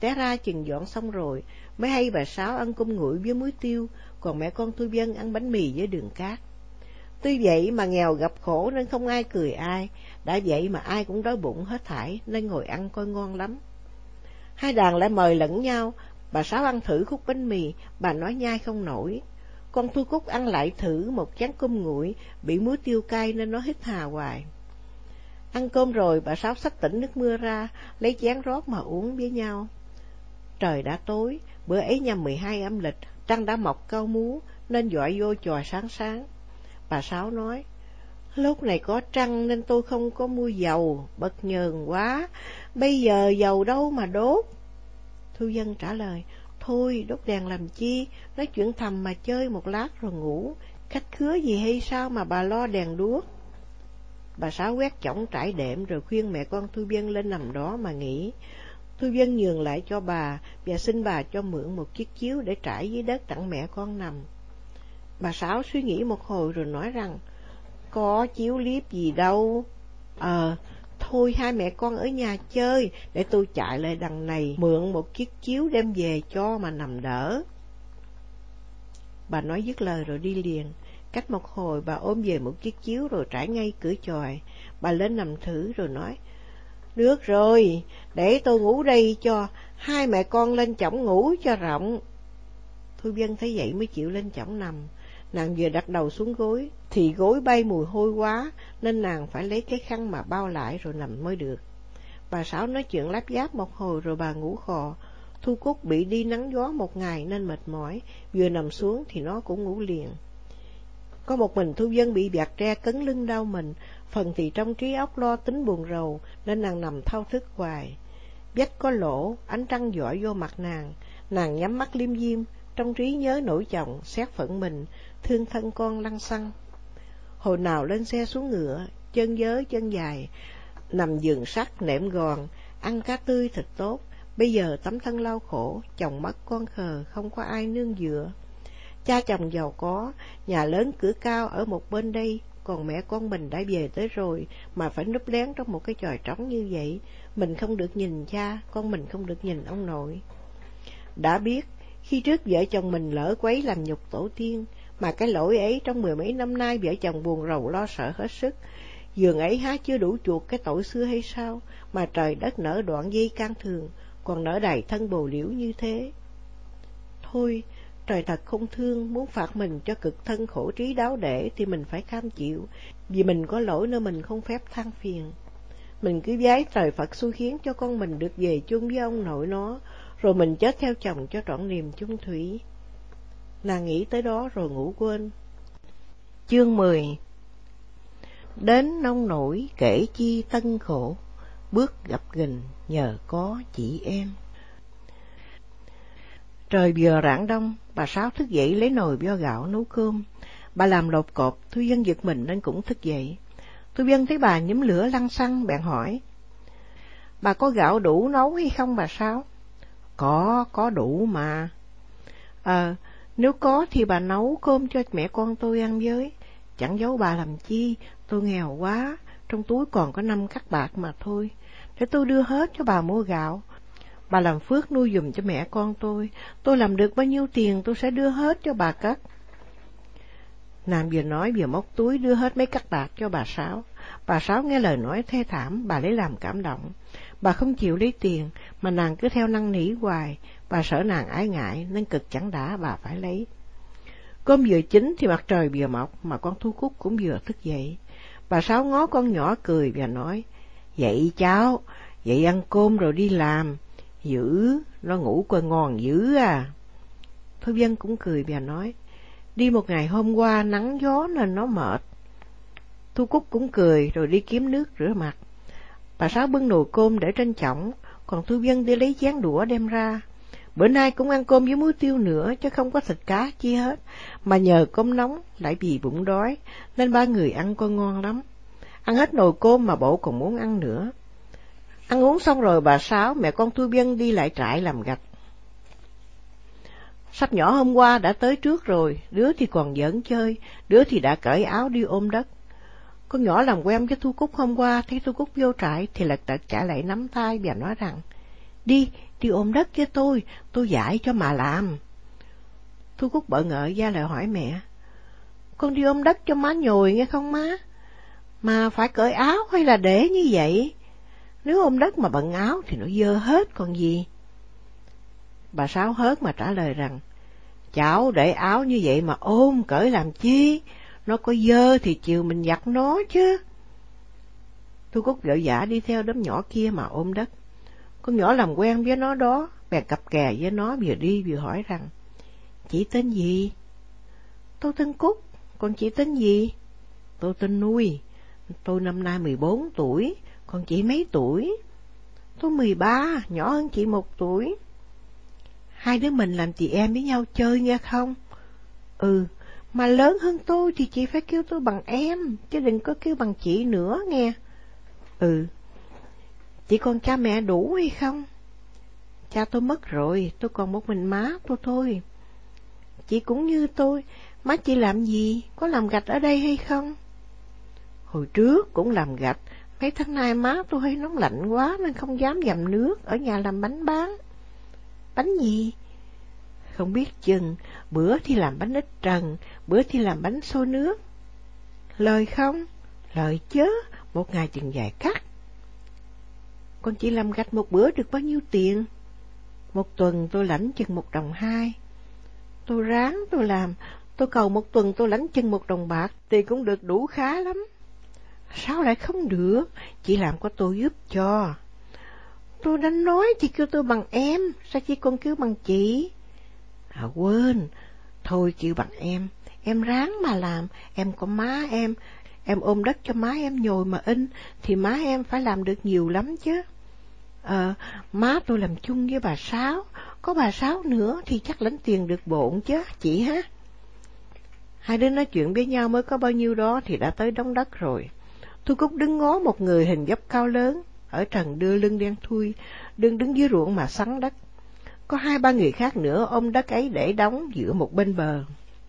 A: té ra chừng dọn xong rồi, mới hay bà Sáu ăn cơm nguội với muối tiêu, còn mẹ con Thu Vân ăn bánh mì với đường cát. Tuy vậy mà nghèo gặp khổ nên không ai cười ai, đã vậy mà ai cũng đói bụng hết thảy nên ngồi ăn coi ngon lắm. Hai đàn lại mời lẫn nhau, bà Sáu ăn thử khúc bánh mì, bà nói nhai không nổi. Con Thu Cúc ăn lại thử một chén cơm nguội, bị muối tiêu cay nên nó hít hà hoài. Ăn cơm rồi, bà Sáu xách tỉnh nước mưa ra, lấy chén rót mà uống với nhau. Trời đã tối, bữa ấy nhằm mười hai âm lịch, trăng đã mọc cao múa, nên dọi vô chòi sáng sáng. Bà Sáu nói, lúc này có trăng nên tôi không có mua dầu, bất nhờn quá, bây giờ dầu đâu mà đốt. Thu Vân trả lời, thôi đốt đèn làm chi, nói chuyện thầm mà chơi một lát rồi ngủ, khách khứa gì hay sao mà bà lo đèn đuốc. Bà Sáu quét chõng trải đệm rồi khuyên mẹ con Thu Vân lên nằm đó mà nghỉ. Thu Vân nhường lại cho bà và xin bà cho mượn một chiếc chiếu để trải dưới đất đặng mẹ con nằm. Bà Sáu suy nghĩ một hồi rồi nói rằng, có chiếu liếp gì đâu. Ờ, thôi hai mẹ con ở nhà chơi, để tôi chạy lại đằng này mượn một chiếc chiếu đem về cho mà nằm đỡ. Bà nói dứt lời rồi đi liền. Cách một hồi bà ôm về một chiếc chiếu rồi trải ngay cửa chòi. Bà lên nằm thử rồi nói, được rồi, để tôi ngủ đây cho, hai mẹ con lên chõng ngủ cho rộng. Thu Vân thấy vậy mới chịu lên chõng nằm. Nàng vừa đặt đầu xuống gối, thì gối bay mùi hôi quá, nên nàng phải lấy cái khăn mà bao lại rồi nằm mới được. Bà Sáu nói chuyện láp giáp một hồi rồi bà ngủ khò. Thu Cúc bị đi nắng gió một ngày nên mệt mỏi, vừa nằm xuống thì nó cũng ngủ liền. Có một mình Thu Vân bị vạt tre cấn lưng đau mình, phần thì trong trí óc lo tính buồn rầu, nên nàng nằm thao thức hoài. Vách có lỗ, ánh trăng dọi vô mặt nàng, nàng nhắm mắt liêm diêm, trong trí nhớ nỗi chồng, xét phận mình, thương thân con lăng xăng. Hồi nào lên xe xuống ngựa, chân dớ chân dài, nằm giường sắt nệm gòn, ăn cá tươi thịt tốt, bây giờ tấm thân đau khổ, chồng mất con khờ, không có ai nương dựa. Cha chồng giàu có, nhà lớn cửa cao ở một bên đây, còn mẹ con mình đã về tới rồi, mà phải núp lén trong một cái chòi trống như vậy. Mình không được nhìn cha, con mình không được nhìn ông nội. Đã biết, khi trước vợ chồng mình lỡ quấy làm nhục tổ tiên, mà cái lỗi ấy trong mười mấy năm nay vợ chồng buồn rầu lo sợ hết sức. Giường ấy há chưa đủ chuộc cái tội xưa hay sao, mà trời đất nở đoạn dây can thường, còn nở đầy thân bồ liễu như thế. Thôi, trời thật không thương, muốn phạt mình cho cực thân khổ trí đáo để thì mình phải cam chịu, vì mình có lỗi nên mình không phép than phiền. Mình cứ vái trời Phật xui khiến cho con mình được về chung với ông nội nó, rồi mình chết theo chồng cho trọn niềm chung thủy. Nàng nghĩ tới đó rồi ngủ quên. Chương mười. Đến nông nổi kể chi tân khổ, bước gặp gình nhờ có chị em. Trời vừa rạng đông, bà Sáu thức dậy lấy nồi vo gạo nấu cơm. Bà làm lột cột, Thu Vân giật mình nên cũng thức dậy. Thu Vân thấy bà nhúm lửa lăn xăng, bèn hỏi, bà có gạo đủ nấu hay không bà Sáu? Có, có đủ mà. Ờ, nếu có thì bà nấu cơm cho mẹ con tôi ăn với. Chẳng giấu bà làm chi, tôi nghèo quá, trong túi còn có năm cắc bạc mà thôi. Để tôi đưa hết cho bà mua gạo. Bà làm phước nuôi giùm cho mẹ con tôi, tôi làm được bao nhiêu tiền tôi sẽ đưa hết cho bà cất. Nam vừa nói vừa móc túi đưa hết mấy cắc bạc cho bà Sáu. Bà Sáu nghe lời nói thê thảm, bà lấy làm cảm động. Bà không chịu lấy tiền, mà nàng cứ theo năn nỉ hoài. Bà sợ nàng ái ngại nên cực chẳng đã bà phải lấy. Cơm vừa chín thì mặt trời vừa mọc, mà con Thu Cúc cũng vừa thức dậy. Bà Sáu ngó con nhỏ cười và nói, dậy cháu, dậy ăn cơm rồi đi làm. Dữ, nó ngủ coi ngon dữ à. Thu Vân cũng cười và nói, đi một ngày hôm qua nắng gió nên nó mệt. Thu Cúc cũng cười rồi đi kiếm nước rửa mặt. Bà Sáu bưng nồi cơm để trên chõng, còn Thu Vân đi lấy chén đũa đem ra. Bữa nay cũng ăn cơm với muối tiêu nữa, chứ không có thịt cá chi hết, mà nhờ cơm nóng lại vì bụng đói, nên ba người ăn coi ngon lắm. Ăn hết nồi cơm mà bộ còn muốn ăn nữa. Ăn uống xong rồi bà Sáu, mẹ con Thu Vân đi lại trại làm gạch. Sắp nhỏ hôm qua đã tới trước rồi, đứa thì còn giỡn chơi, đứa thì đã cởi áo đi ôm đất. Con nhỏ làm quen với Thu Cúc hôm qua, thấy Thu Cúc vô trại thì lật đật trả lại nắm tay và nói rằng, đi, đi ôm đất với tôi, tôi dạy cho mà làm. Thu Cúc bỡ ngỡ ra lại hỏi mẹ, con đi ôm đất cho má nhồi nghe không má? Mà phải cởi áo hay là để như vậy? Nếu ôm đất mà bận áo thì nó dơ hết còn gì. Bà Sáu hớt mà trả lời rằng, cháu để áo như vậy mà ôm cởi làm chi? Nó có dơ thì chiều mình giặt nó chứ. Thu Cúc vội vã đi theo đám nhỏ kia mà ôm đất. Con nhỏ làm quen với nó đó, bèn cặp kè với nó vừa đi vừa hỏi rằng, chị tên gì? Tôi tên Cúc, còn chị tên gì? Tôi tên Nuôi, tôi năm nay mười bốn tuổi, còn chị mấy tuổi? Tôi mười ba, nhỏ hơn chị một tuổi. Hai đứa mình làm chị em với nhau chơi nghe không? Ừ, mà lớn hơn tôi thì chị phải kêu tôi bằng em, chứ đừng có kêu bằng chị nữa nghe. Ừ. Chị còn cha mẹ đủ hay không? Cha tôi mất rồi, tôi còn một mình má tôi thôi. Chị cũng như tôi, má chị làm gì, có làm gạch ở đây hay không? Hồi trước cũng làm gạch, mấy tháng nay má tôi hơi nóng lạnh quá nên không dám dầm nước, ở nhà làm bánh bán. Bánh gì? Không biết chừng, bữa thì làm bánh ít trần, bữa thì làm bánh xôi nước. Lời không? Lời chớ, một ngày chừng vài cắt. Con chỉ làm gạch một bữa được bao nhiêu tiền? Một tuần tôi lãnh chừng một đồng hai. Tôi ráng tôi làm, tôi cầu một tuần tôi lãnh chừng một đồng bạc thì cũng được đủ khá lắm. Sao lại không được? Chị làm có tôi giúp cho. Tôi đã nói chị kêu tôi bằng em, sao chị còn kêu bằng chị? À quên, thôi kêu bằng em, em ráng mà làm, em có má em, em ôm đất cho má em nhồi mà in, thì má em phải làm được nhiều lắm chứ. Ờ, má tôi làm chung với bà Sáu, có bà Sáu nữa thì chắc lãnh tiền được bộn chứ, chị ha. Hai đứa nói chuyện với nhau mới có bao nhiêu đó thì đã tới đống đất rồi. Thu Cúc đứng ngó một người hình dốc cao lớn, ở trần đưa lưng đen thui, đứng đứng dưới ruộng mà sắn đất. Có hai ba người khác nữa ôm đất ấy để đóng giữa một bên bờ.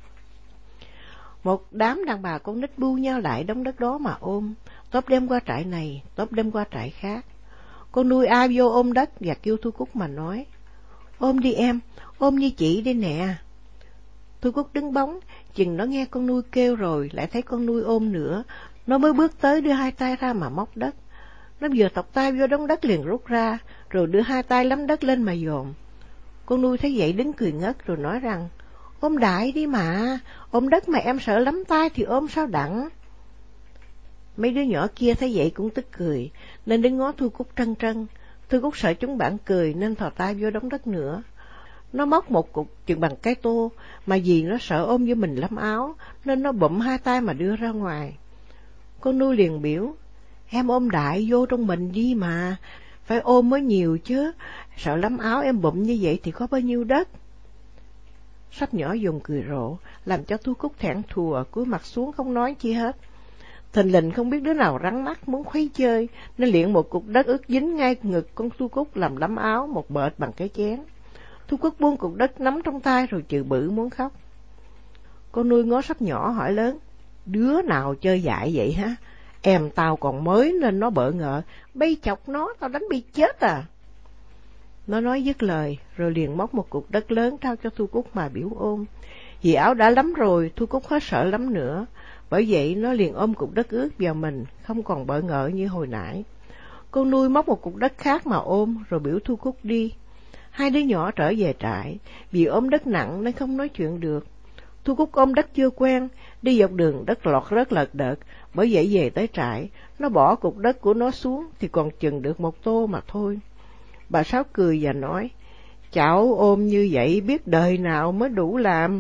A: Một đám đàn bà con nít bu nhau lại đống đất đó mà ôm, tốp đem qua trại này, tốp đem qua trại khác. Con Nuôi ai vô ôm đất và kêu Thu Cúc mà nói, ôm đi em, ôm như chị đi nè. Thu Cúc đứng bóng, chừng nó nghe con Nuôi kêu rồi, lại thấy con Nuôi ôm nữa, nó mới bước tới đưa hai tay ra mà móc đất. Nó vừa tọc tay vô đống đất liền rút ra, rồi đưa hai tay lắm đất lên mà dồn. Con Nuôi thấy vậy đứng cười ngất rồi nói rằng, ôm đại đi mà, ôm đất mà em sợ lắm tay thì ôm sao đặng. Mấy đứa nhỏ kia thấy vậy cũng tức cười, nên đứng ngó Thu Cúc trân trân. Thu Cúc sợ chúng bạn cười nên thò tay vô đống đất nữa. Nó móc một cục chừng bằng cái tô, mà vì nó sợ ôm vô mình lắm áo, nên nó bụm hai tay mà đưa ra ngoài. Con Nuôi liền biểu, em ôm đại vô trong mình đi mà, phải ôm mới nhiều chứ, sợ lắm áo em bụm như vậy thì có bao nhiêu đất. Sắp nhỏ dùng cười rộ, làm cho Thu Cúc thẹn thùa, cúi mặt xuống không nói chi hết. Thình lình không biết đứa nào rắn mắt muốn khuấy chơi, nên liền một cục đất ướt dính ngay ngực con Thu Cúc làm lấm áo một bệt bằng cái chén. Thu Cúc buông cục đất nắm trong tay rồi chừ bự muốn khóc. Con Nuôi ngó Sắp nhỏ hỏi lớn, đứa nào chơi dại vậy hả? Em tao còn mới nên nó bỡ ngỡ, bây chọc nó tao đánh bị chết à. Nó nói dứt lời, rồi liền móc một cục đất lớn trao cho Thu Cúc mà biểu ôm. Vì áo đã lắm rồi, Thu Cúc hết sợ lắm nữa. Bởi vậy nó liền ôm cục đất ướt vào mình, không còn bỡ ngỡ như hồi nãy. Con Nuôi móc một cục đất khác mà ôm, rồi biểu Thu Cúc đi. Hai đứa nhỏ trở về trại, vì ôm đất nặng nên không nói chuyện được. Thu Cúc ôm đất chưa quen, đi dọc đường đất lọt rớt lật đật, bởi vậy về tới trại, nó bỏ cục đất của nó xuống thì còn chừng được một tô mà thôi. Bà Sáu cười và nói, cháu ôm như vậy biết đời nào mới đủ làm.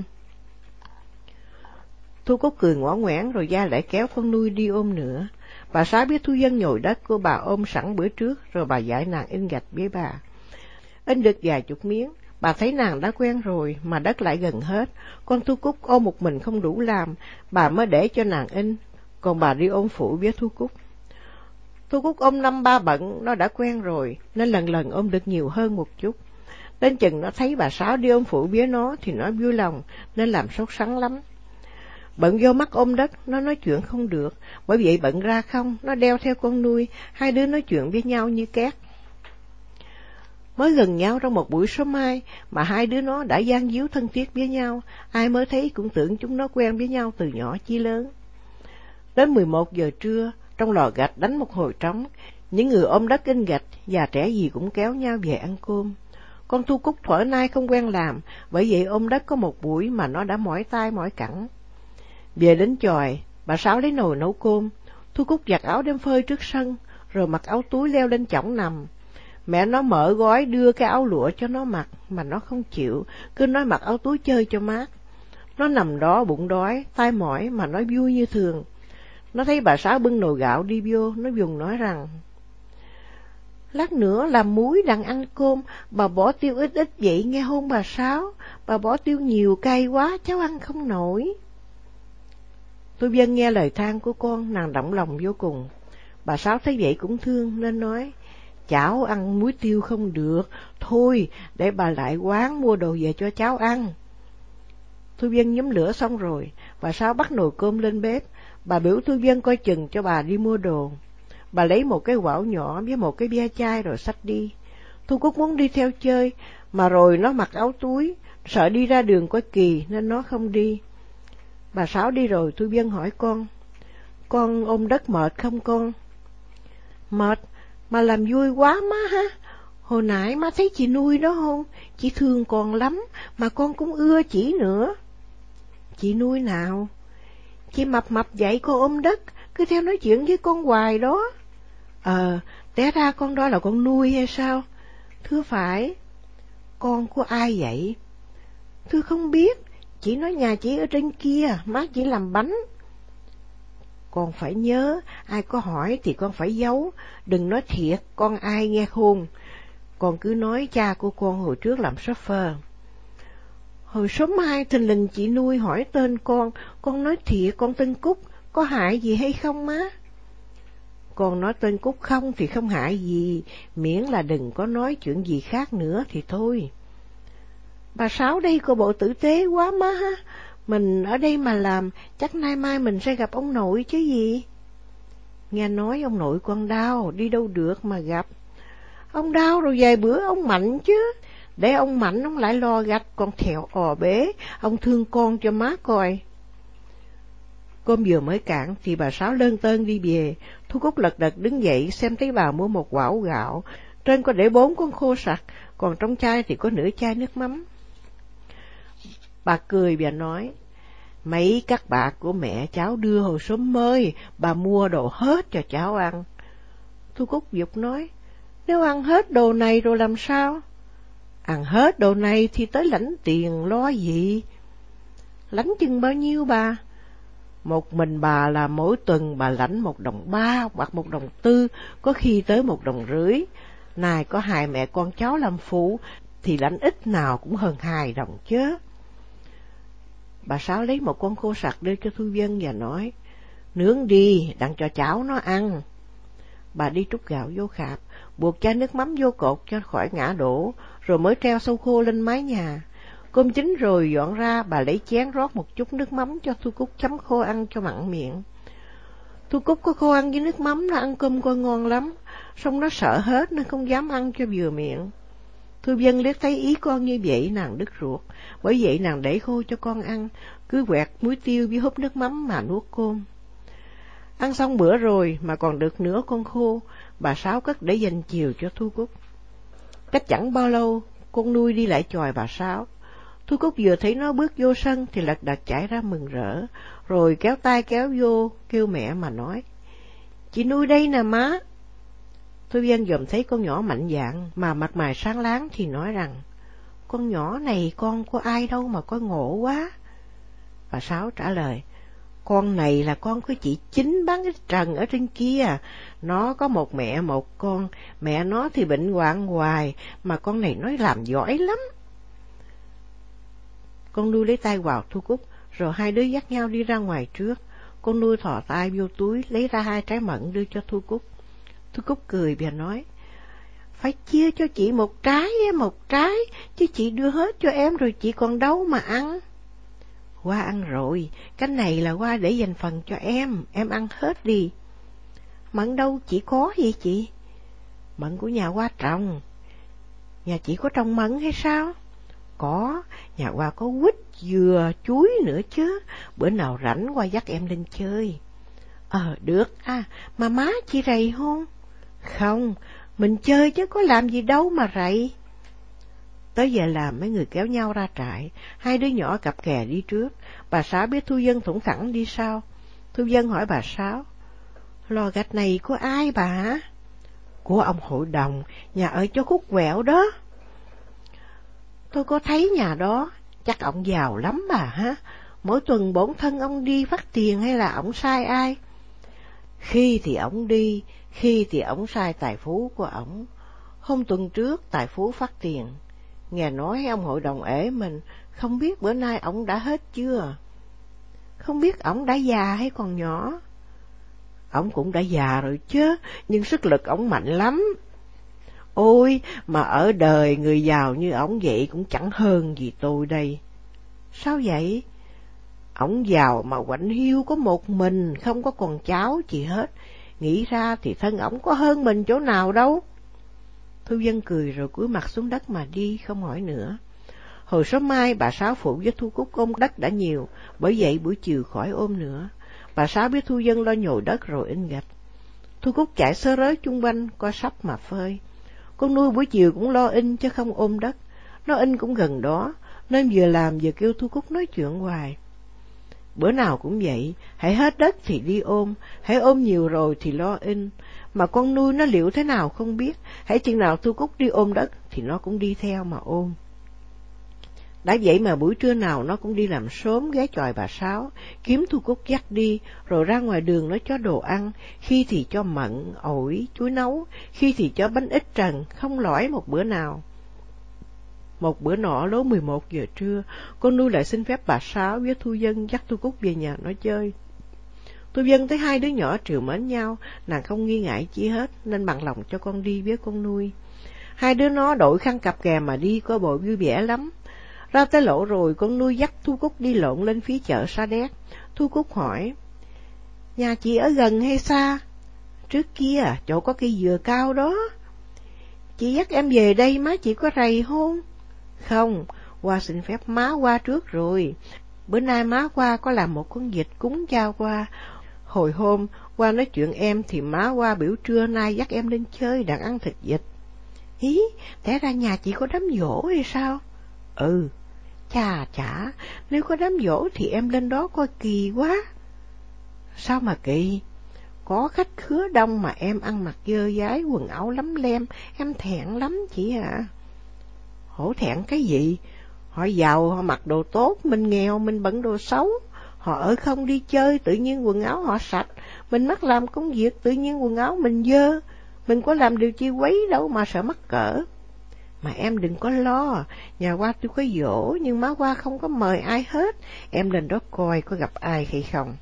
A: Thu Cúc cười ngõ ngoẻn rồi ra lại kéo con Nuôi đi ôm nữa. Bà Sáu biết Thu Dân nhồi đất của bà ôm sẵn bữa trước, rồi bà dạy nàng in gạch với bà. In được vài chục miếng, bà thấy nàng đã quen rồi mà đất lại gần hết, con Thu Cúc ôm một mình không đủ làm, bà mới để cho nàng in, còn bà đi ôm phụ với Thu Cúc. Thu Cúc ôm năm ba bận, nó đã quen rồi, nên lần lần ôm được nhiều hơn một chút. Đến chừng nó thấy bà Sáu đi ôm phụ với nó thì nó vui lòng, nên làm sốt sắng lắm. Bận vô mắt ôm đất, nó nói chuyện không được, bởi vậy bận ra không, nó đeo theo con Nuôi, hai đứa nói chuyện với nhau như két. Mới gần nhau trong một buổi sớm mai mà hai đứa nó đã gian díu thân thiết với nhau, ai mới thấy cũng tưởng chúng nó quen với nhau từ nhỏ chí lớn. Đến mười một giờ trưa, trong lò gạch đánh một hồi trống, những người ôm đất in gạch, già trẻ gì cũng kéo nhau về ăn cơm. Con Thu Cúc thuở nay không quen làm, bởi vậy ôm đất có một buổi mà nó đã mỏi tay mỏi cẳng. Về đến chòi, bà Sáu lấy nồi nấu cơm, Thu Cúc giặt áo đem phơi trước sân, rồi mặc áo túi leo lên chõng nằm. Mẹ nó mở gói đưa cái áo lụa cho nó mặc, mà nó không chịu, cứ nói mặc áo túi chơi cho mát. Nó nằm đó bụng đói, tai mỏi mà nói vui như thường. Nó thấy bà Sáu bưng nồi gạo đi vô, nó dùng nói rằng: lát nữa làm muối đặng ăn cơm, bà bỏ tiêu ít ít vậy nghe hôn bà Sáu, bà bỏ tiêu nhiều cay quá cháu ăn không nổi. Tôi Vân nghe lời than của con, nàng động lòng vô cùng. Bà Sáu thấy vậy cũng thương nên nói: cháu ăn muối tiêu không được, thôi để bà lại quán mua đồ về cho cháu ăn. Thu Vân nhóm lửa xong rồi, bà Sáu bắt nồi cơm lên bếp, bà biểu Thu Vân coi chừng cho bà đi mua đồ. Bà lấy một cái quão nhỏ với một cái bia chai rồi xách đi. Thu Cúc muốn đi theo chơi, mà rồi nó mặc áo túi, sợ đi ra đường có kỳ nên nó không đi. Bà Sáu đi rồi, Thu Vân hỏi con: con ôm đất mệt không con? Mệt, mà làm vui quá má ha. Hồi nãy má thấy chị nuôi đó không? Chị thương con lắm, mà con cũng ưa chị nữa. Chị nuôi nào? Chị mập mập vậy con ôm đất, cứ theo nói chuyện với con hoài đó. Ờ, té ra con đó là con nuôi hay sao? Thưa phải. Con của ai vậy? Thưa không biết, chị nói nhà chị ở trên kia, má chỉ làm bánh. Con phải nhớ, ai có hỏi thì con phải giấu, đừng nói thiệt, con ai nghe khôn. Con cứ nói cha của con hồi trước làm shopper. Hồi sớm mai thình lình chị nuôi hỏi tên con, con nói thiệt con tên Cúc, có hại gì hay không má? Con nói tên Cúc không thì không hại gì, miễn là đừng có nói chuyện gì khác nữa thì thôi. Bà Sáu đây có bộ tử tế quá má ha, mình ở đây mà làm, chắc nay mai mình sẽ gặp ông nội chứ gì. Nghe nói ông nội con đau, đi đâu được mà gặp. Ông đau rồi vài bữa ông mạnh chứ, để ông mạnh ông lại lo gạch con thẹo ò bế, ông thương con cho má coi. Cơm vừa mới cạn thì bà Sáu lơn tơn đi về. Thu Cúc lật đật đứng dậy xem thấy bà mua một quão gạo, trên có để bốn con khô sặc, còn trong chai thì có nửa chai nước mắm. Bà cười và nói: mấy các bạc của mẹ cháu đưa hồi sớm mới, bà mua đồ hết cho cháu ăn. Thu Cúc giục nói: nếu ăn hết đồ này rồi làm sao? Ăn hết đồ này thì tới lãnh tiền lo gì? Lãnh chừng bao nhiêu bà? Một mình bà là mỗi tuần bà lãnh một đồng ba hoặc một đồng tư, có khi tới một đồng rưỡi. Này có hai mẹ con cháu làm phụ thì lãnh ít nào cũng hơn hai đồng chứ. Bà Sáu lấy một con khô sặc đưa cho Thu Vân và nói: nướng đi, đặng cho cháu nó ăn. Bà đi trút gạo vô khạp, buộc chai nước mắm vô cột cho khỏi ngã đổ, rồi mới treo sâu khô lên mái nhà. Cơm chín rồi dọn ra, bà lấy chén rót một chút nước mắm cho Thu Cúc chấm khô ăn cho mặn miệng. Thu Cúc có khô ăn với nước mắm, nó ăn cơm coi ngon lắm, xong nó sợ hết nên không dám ăn cho vừa miệng. Thu Vân liếc thấy ý con như vậy nàng đứt ruột, bởi vậy nàng để khô cho con ăn, cứ quẹt muối tiêu với húp nước mắm mà nuốt cơm. Ăn xong bữa rồi mà còn được nửa con khô, bà Sáu cất để dành chiều cho Thu Cúc. Cách chẳng bao lâu, con nuôi đi lại chòi bà Sáu. Thu Cúc vừa thấy nó bước vô sân thì lật đật chạy ra mừng rỡ, rồi kéo tay kéo vô, kêu mẹ mà nói: chị nuôi đây nè má. Thu Vân dòm thấy con nhỏ mạnh dạn mà mặt mày sáng láng thì nói rằng: con nhỏ này con của ai đâu mà coi ngộ quá. Bà Sáu trả lời: con này là con của chị Chính bán ít trần ở trên kia, nó có một mẹ một con, mẹ nó thì bệnh hoạn hoài, mà con này nói làm giỏi lắm. Con nuôi lấy tay vào Thu Cúc, rồi hai đứa dắt nhau đi ra ngoài trước. Con nuôi thò tay vô túi lấy ra hai trái mận đưa cho Thu Cúc. Thu Cúc cười và nói: phải chia cho chị một trái một trái, chứ chị đưa hết cho em rồi chị còn đâu mà ăn. Qua ăn rồi, cái này là qua để dành phần cho em, em ăn hết đi. Mận đâu chỉ có vậy chị? Mận của nhà qua trồng. Nhà chị có trồng mận hay sao? Có, nhà qua có quýt, dừa, chuối nữa chứ, bữa nào rảnh qua dắt em lên chơi. Ờ, được, à, mà má chị rầy hôn? Không, mình chơi chứ có làm gì đâu mà rầy. Tới giờ làm mấy người kéo nhau ra trại, hai đứa nhỏ cặp kè đi trước, bà Sáu biết Thu Vân thủng thẳng đi sau. Thu Vân hỏi bà Sáu, lò gạch này của ai bà? Của ông hội đồng, nhà ở chỗ khúc quẹo đó. Tôi có thấy nhà đó, chắc ông giàu lắm bà ha, mỗi tuần bổn thân ông đi phát tiền hay là ông sai ai? Khi thì ông đi, khi thì ông sai tài phú của ông. Hôm tuần trước tài phú phát tiền, nghe nói ông hội đồng ể mình, không biết bữa nay ông đã hết chưa? Không biết ông đã già hay còn nhỏ? Ông cũng đã già rồi chứ, nhưng sức lực ông mạnh lắm. Ôi, mà ở đời người giàu như ổng vậy cũng chẳng hơn gì tôi đây. Sao vậy? Ổng giàu mà quạnh hiu có một mình, không có con cháu gì hết. Nghĩ ra thì thân ổng có hơn mình chỗ nào đâu. Thu Vân cười rồi cúi mặt xuống đất mà đi, không hỏi nữa. Hồi sớm mai bà Sáu phụ với Thu Cúc ôm đất đã nhiều, bởi vậy buổi chiều khỏi ôm nữa. Bà Sáu biết Thu Vân lo nhồi đất rồi in gạch. Thu Cúc chạy sơ rới chung quanh, coi sắp mà phơi. Con nuôi buổi chiều cũng lo in chứ không ôm đất. Nó in cũng gần đó, nên vừa làm vừa kêu Thu Cúc nói chuyện hoài. Bữa nào cũng vậy, hãy hết đất thì đi ôm, hãy ôm nhiều rồi thì lo in. Mà con nuôi nó liệu thế nào không biết, hãy chừng nào Thu Cúc đi ôm đất thì nó cũng đi theo mà ôm. Đã vậy mà buổi trưa nào nó cũng đi làm sớm ghé chòi bà Sáu, kiếm Thu Cúc dắt đi, rồi ra ngoài đường nó cho đồ ăn, khi thì cho mận, ổi, chuối nấu, khi thì cho bánh ít trần, không lõi một bữa nào. Một bữa nọ lố mười một giờ trưa, con nuôi lại xin phép bà Sáu với Thu Vân dắt Thu Cúc về nhà nó chơi. Thu Vân thấy hai đứa nhỏ trìu mến nhau, nàng không nghi ngại chi hết, nên bằng lòng cho con đi với con nuôi. Hai đứa nó đội khăn cặp kè mà đi coi bộ vui vẻ lắm. Ra tới lỗ rồi, con nuôi dắt Thu Cúc đi lộn lên phía chợ Sa Đéc. Thu Cúc hỏi, nhà chị ở gần hay xa? Trước kia, chỗ có cây dừa cao đó. Chị dắt em về đây má chị có rầy hôn? Không, qua xin phép má qua trước rồi. Bữa nay má qua có làm một con vịt cúng trao qua. Hồi hôm, qua nói chuyện em thì má qua biểu trưa nay dắt em lên chơi đặng ăn thịt vịt. Ý, té ra nhà chị có đám giỗ hay sao? Ừ. Chà chả, nếu có đám giỗ thì em lên đó coi kỳ quá. Sao mà kỳ? Có khách khứa đông mà em ăn mặc dơ dái, quần áo lấm lem, em thẹn lắm chị ạ. À. Hổ thẹn cái gì? Họ giàu, họ mặc đồ tốt, mình nghèo, mình bận đồ xấu. Họ ở không đi chơi, tự nhiên quần áo họ sạch. Mình mắc làm công việc, tự nhiên quần áo mình dơ. Mình có làm điều chi quấy đâu mà sợ mắc cỡ. Mà em đừng có lo, nhà qua tôi có giỗ, nhưng má qua không có mời ai hết. Em lên đó coi có gặp ai hay không.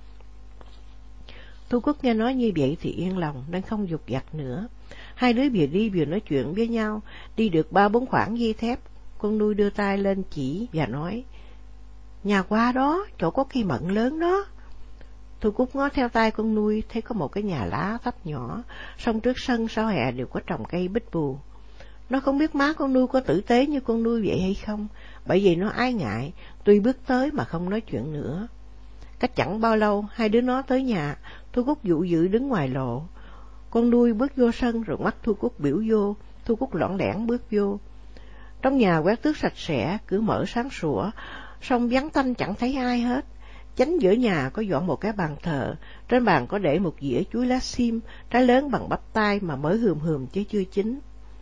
A: Thu Cúc nghe nói như vậy thì yên lòng, nên không dục dặt nữa. Hai đứa vừa đi vừa nói chuyện với nhau, đi được ba bốn khoảng dây thép. Con nuôi đưa tay lên chỉ và nói, nhà qua đó, chỗ có cây mận lớn đó. Thu Cúc ngó theo tay con nuôi, thấy có một cái nhà lá thấp nhỏ, song trước sân sau hè đều có trồng cây bích bù. Nó không biết má con nuôi có tử tế như con nuôi vậy hay không, bởi vì nó ái ngại, tuy bước tới mà không nói chuyện nữa. Cách chẳng bao lâu, hai đứa nó tới nhà, Thu Cúc dụ dự đứng ngoài lộ. Con nuôi bước vô sân rồi mắt Thu Cúc biểu vô, Thu Cúc lõng lẻn bước vô. Trong nhà quét tước sạch sẽ, cửa mở sáng sủa, song vắng tanh chẳng thấy ai hết. Chánh giữa nhà có dọn một cái bàn thờ, trên bàn có để một dĩa chuối lá sim, trái lớn bằng bắp tay mà mới hườm hườm chứ chưa chín.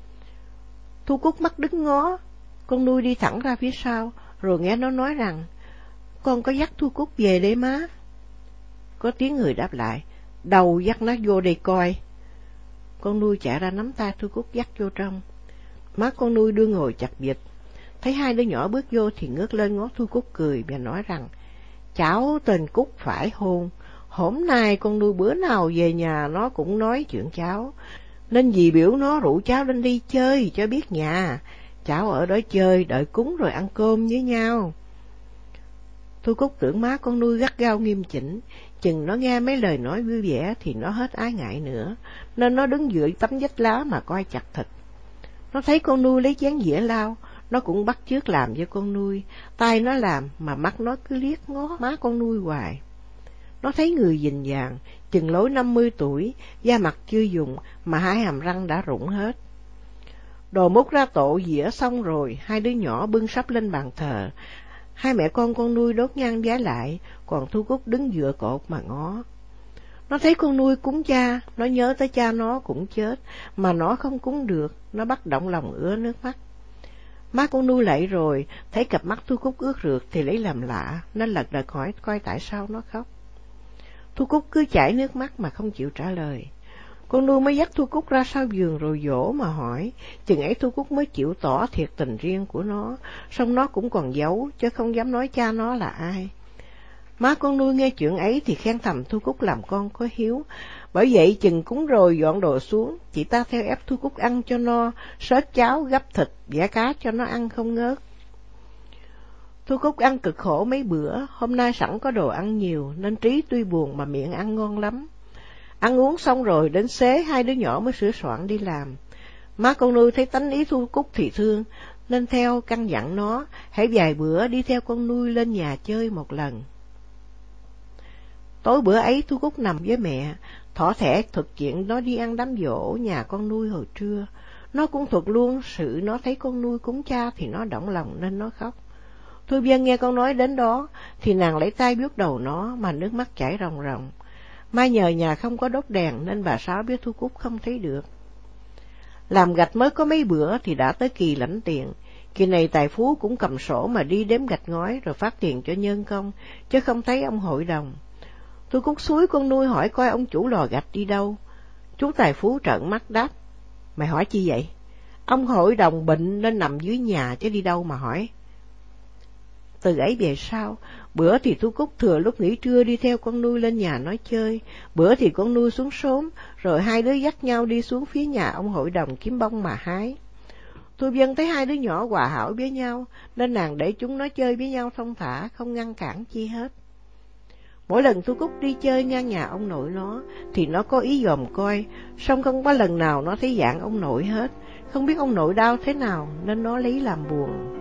A: Thu Cúc mắt đứng ngó, con nuôi đi thẳng ra phía sau, rồi nghe nó nói rằng, con có dắt Thu Cúc về đây má. Có tiếng người đáp lại, đầu dắt nó vô đây coi. Con nuôi chạy ra nắm tay Thu Cúc dắt vô trong. Má con nuôi đưa ngồi chặt vịt, thấy hai đứa nhỏ bước vô thì ngước lên ngó Thu Cúc cười và nói rằng, cháu tên Cúc phải hôn. Hôm nay con nuôi bữa nào về nhà nó cũng nói chuyện cháu, nên dì biểu nó rủ cháu lên đi chơi cho biết nhà. Cháu ở đó chơi, đợi cúng rồi ăn cơm với nhau. Thu Cúc tưởng má con nuôi gắt gao nghiêm chỉnh, chừng nó nghe mấy lời nói vui vẻ thì nó hết ái ngại nữa, nên nó đứng dưới tấm vách lá mà coi chặt thịt. Nó thấy con nuôi lấy chén dĩa lau, nó cũng bắt chước làm cho con nuôi, tay nó làm mà mắt nó cứ liếc ngó má con nuôi hoài. Nó thấy người dình dàng, chừng lối năm mươi tuổi, da mặt chưa dùng mà hai hàm răng đã rụng hết. Đồ múc ra tổ dĩa xong rồi, hai đứa nhỏ bưng sắp lên bàn thờ. Hai mẹ con con nuôi đốt nhang vái lại, còn Thu Cúc đứng dựa cột mà ngó. Nó thấy con nuôi cúng cha, nó nhớ tới cha nó cũng chết, mà nó không cúng được, nó bắt động lòng ứa nước mắt. Má con nuôi lại rồi, thấy cặp mắt Thu Cúc ướt rượt thì lấy làm lạ, nên lật đật hỏi coi tại sao nó khóc. Thu Cúc cứ chảy nước mắt mà không chịu trả lời. Con nuôi mới dắt Thu Cúc ra sau giường rồi dỗ mà hỏi, chừng ấy Thu Cúc mới chịu tỏ thiệt tình riêng của nó, song nó cũng còn giấu, chứ không dám nói cha nó là ai. Má con nuôi nghe chuyện ấy thì khen thầm Thu Cúc làm con có hiếu, bởi vậy chừng cúng rồi dọn đồ xuống, chị ta theo ép Thu Cúc ăn cho no, xớt cháo, gắp thịt, vả cá cho nó ăn không ngớt. Thu Cúc ăn cực khổ mấy bữa, hôm nay sẵn có đồ ăn nhiều, nên trí tuy buồn mà miệng ăn ngon lắm. Ăn uống xong rồi đến xế hai đứa nhỏ mới sửa soạn đi làm. Má con nuôi thấy tánh ý Thu Cúc thì thương, nên theo căn dặn nó, hãy vài bữa đi theo con nuôi lên nhà chơi một lần. Tối bữa ấy Thu Cúc nằm với mẹ, thỏ thẻ thuật chuyện nó đi ăn đám giỗ nhà con nuôi hồi trưa. Nó cũng thuật luôn sự nó thấy con nuôi cúng cha thì nó động lòng nên nó khóc. Thu Vân nghe con nói đến đó, thì nàng lấy tay vuốt đầu nó mà nước mắt chảy ròng ròng. Mai nhờ nhà không có đốt đèn nên bà Sáu biết Thu Cúc không thấy được. Làm gạch mới có mấy bữa thì đã tới kỳ lãnh tiền. Kỳ này tài phú cũng cầm sổ mà đi đếm gạch ngói rồi phát tiền cho nhân công, chứ không thấy ông hội đồng. Thu Cúc xúi con nuôi hỏi coi ông chủ lò gạch đi đâu. Chú tài phú trợn mắt đáp, mày hỏi chi vậy? Ông hội đồng bệnh nên nằm dưới nhà chứ đi đâu mà hỏi. Từ ấy về sau, bữa thì Thu Cúc thừa lúc nghỉ trưa đi theo con nuôi lên nhà nói chơi, bữa thì con nuôi xuống sớm, rồi hai đứa dắt nhau đi xuống phía nhà ông hội đồng kiếm bông mà hái. Thu Vân thấy hai đứa nhỏ hòa hảo với nhau, nên nàng để chúng nó chơi với nhau thong thả, không ngăn cản chi hết. Mỗi lần Thu Cúc đi chơi ngang nhà ông nội nó, thì nó có ý dòm coi, song không có lần nào nó thấy dạng ông nội hết, không biết ông nội đau thế nào nên nó lấy làm buồn.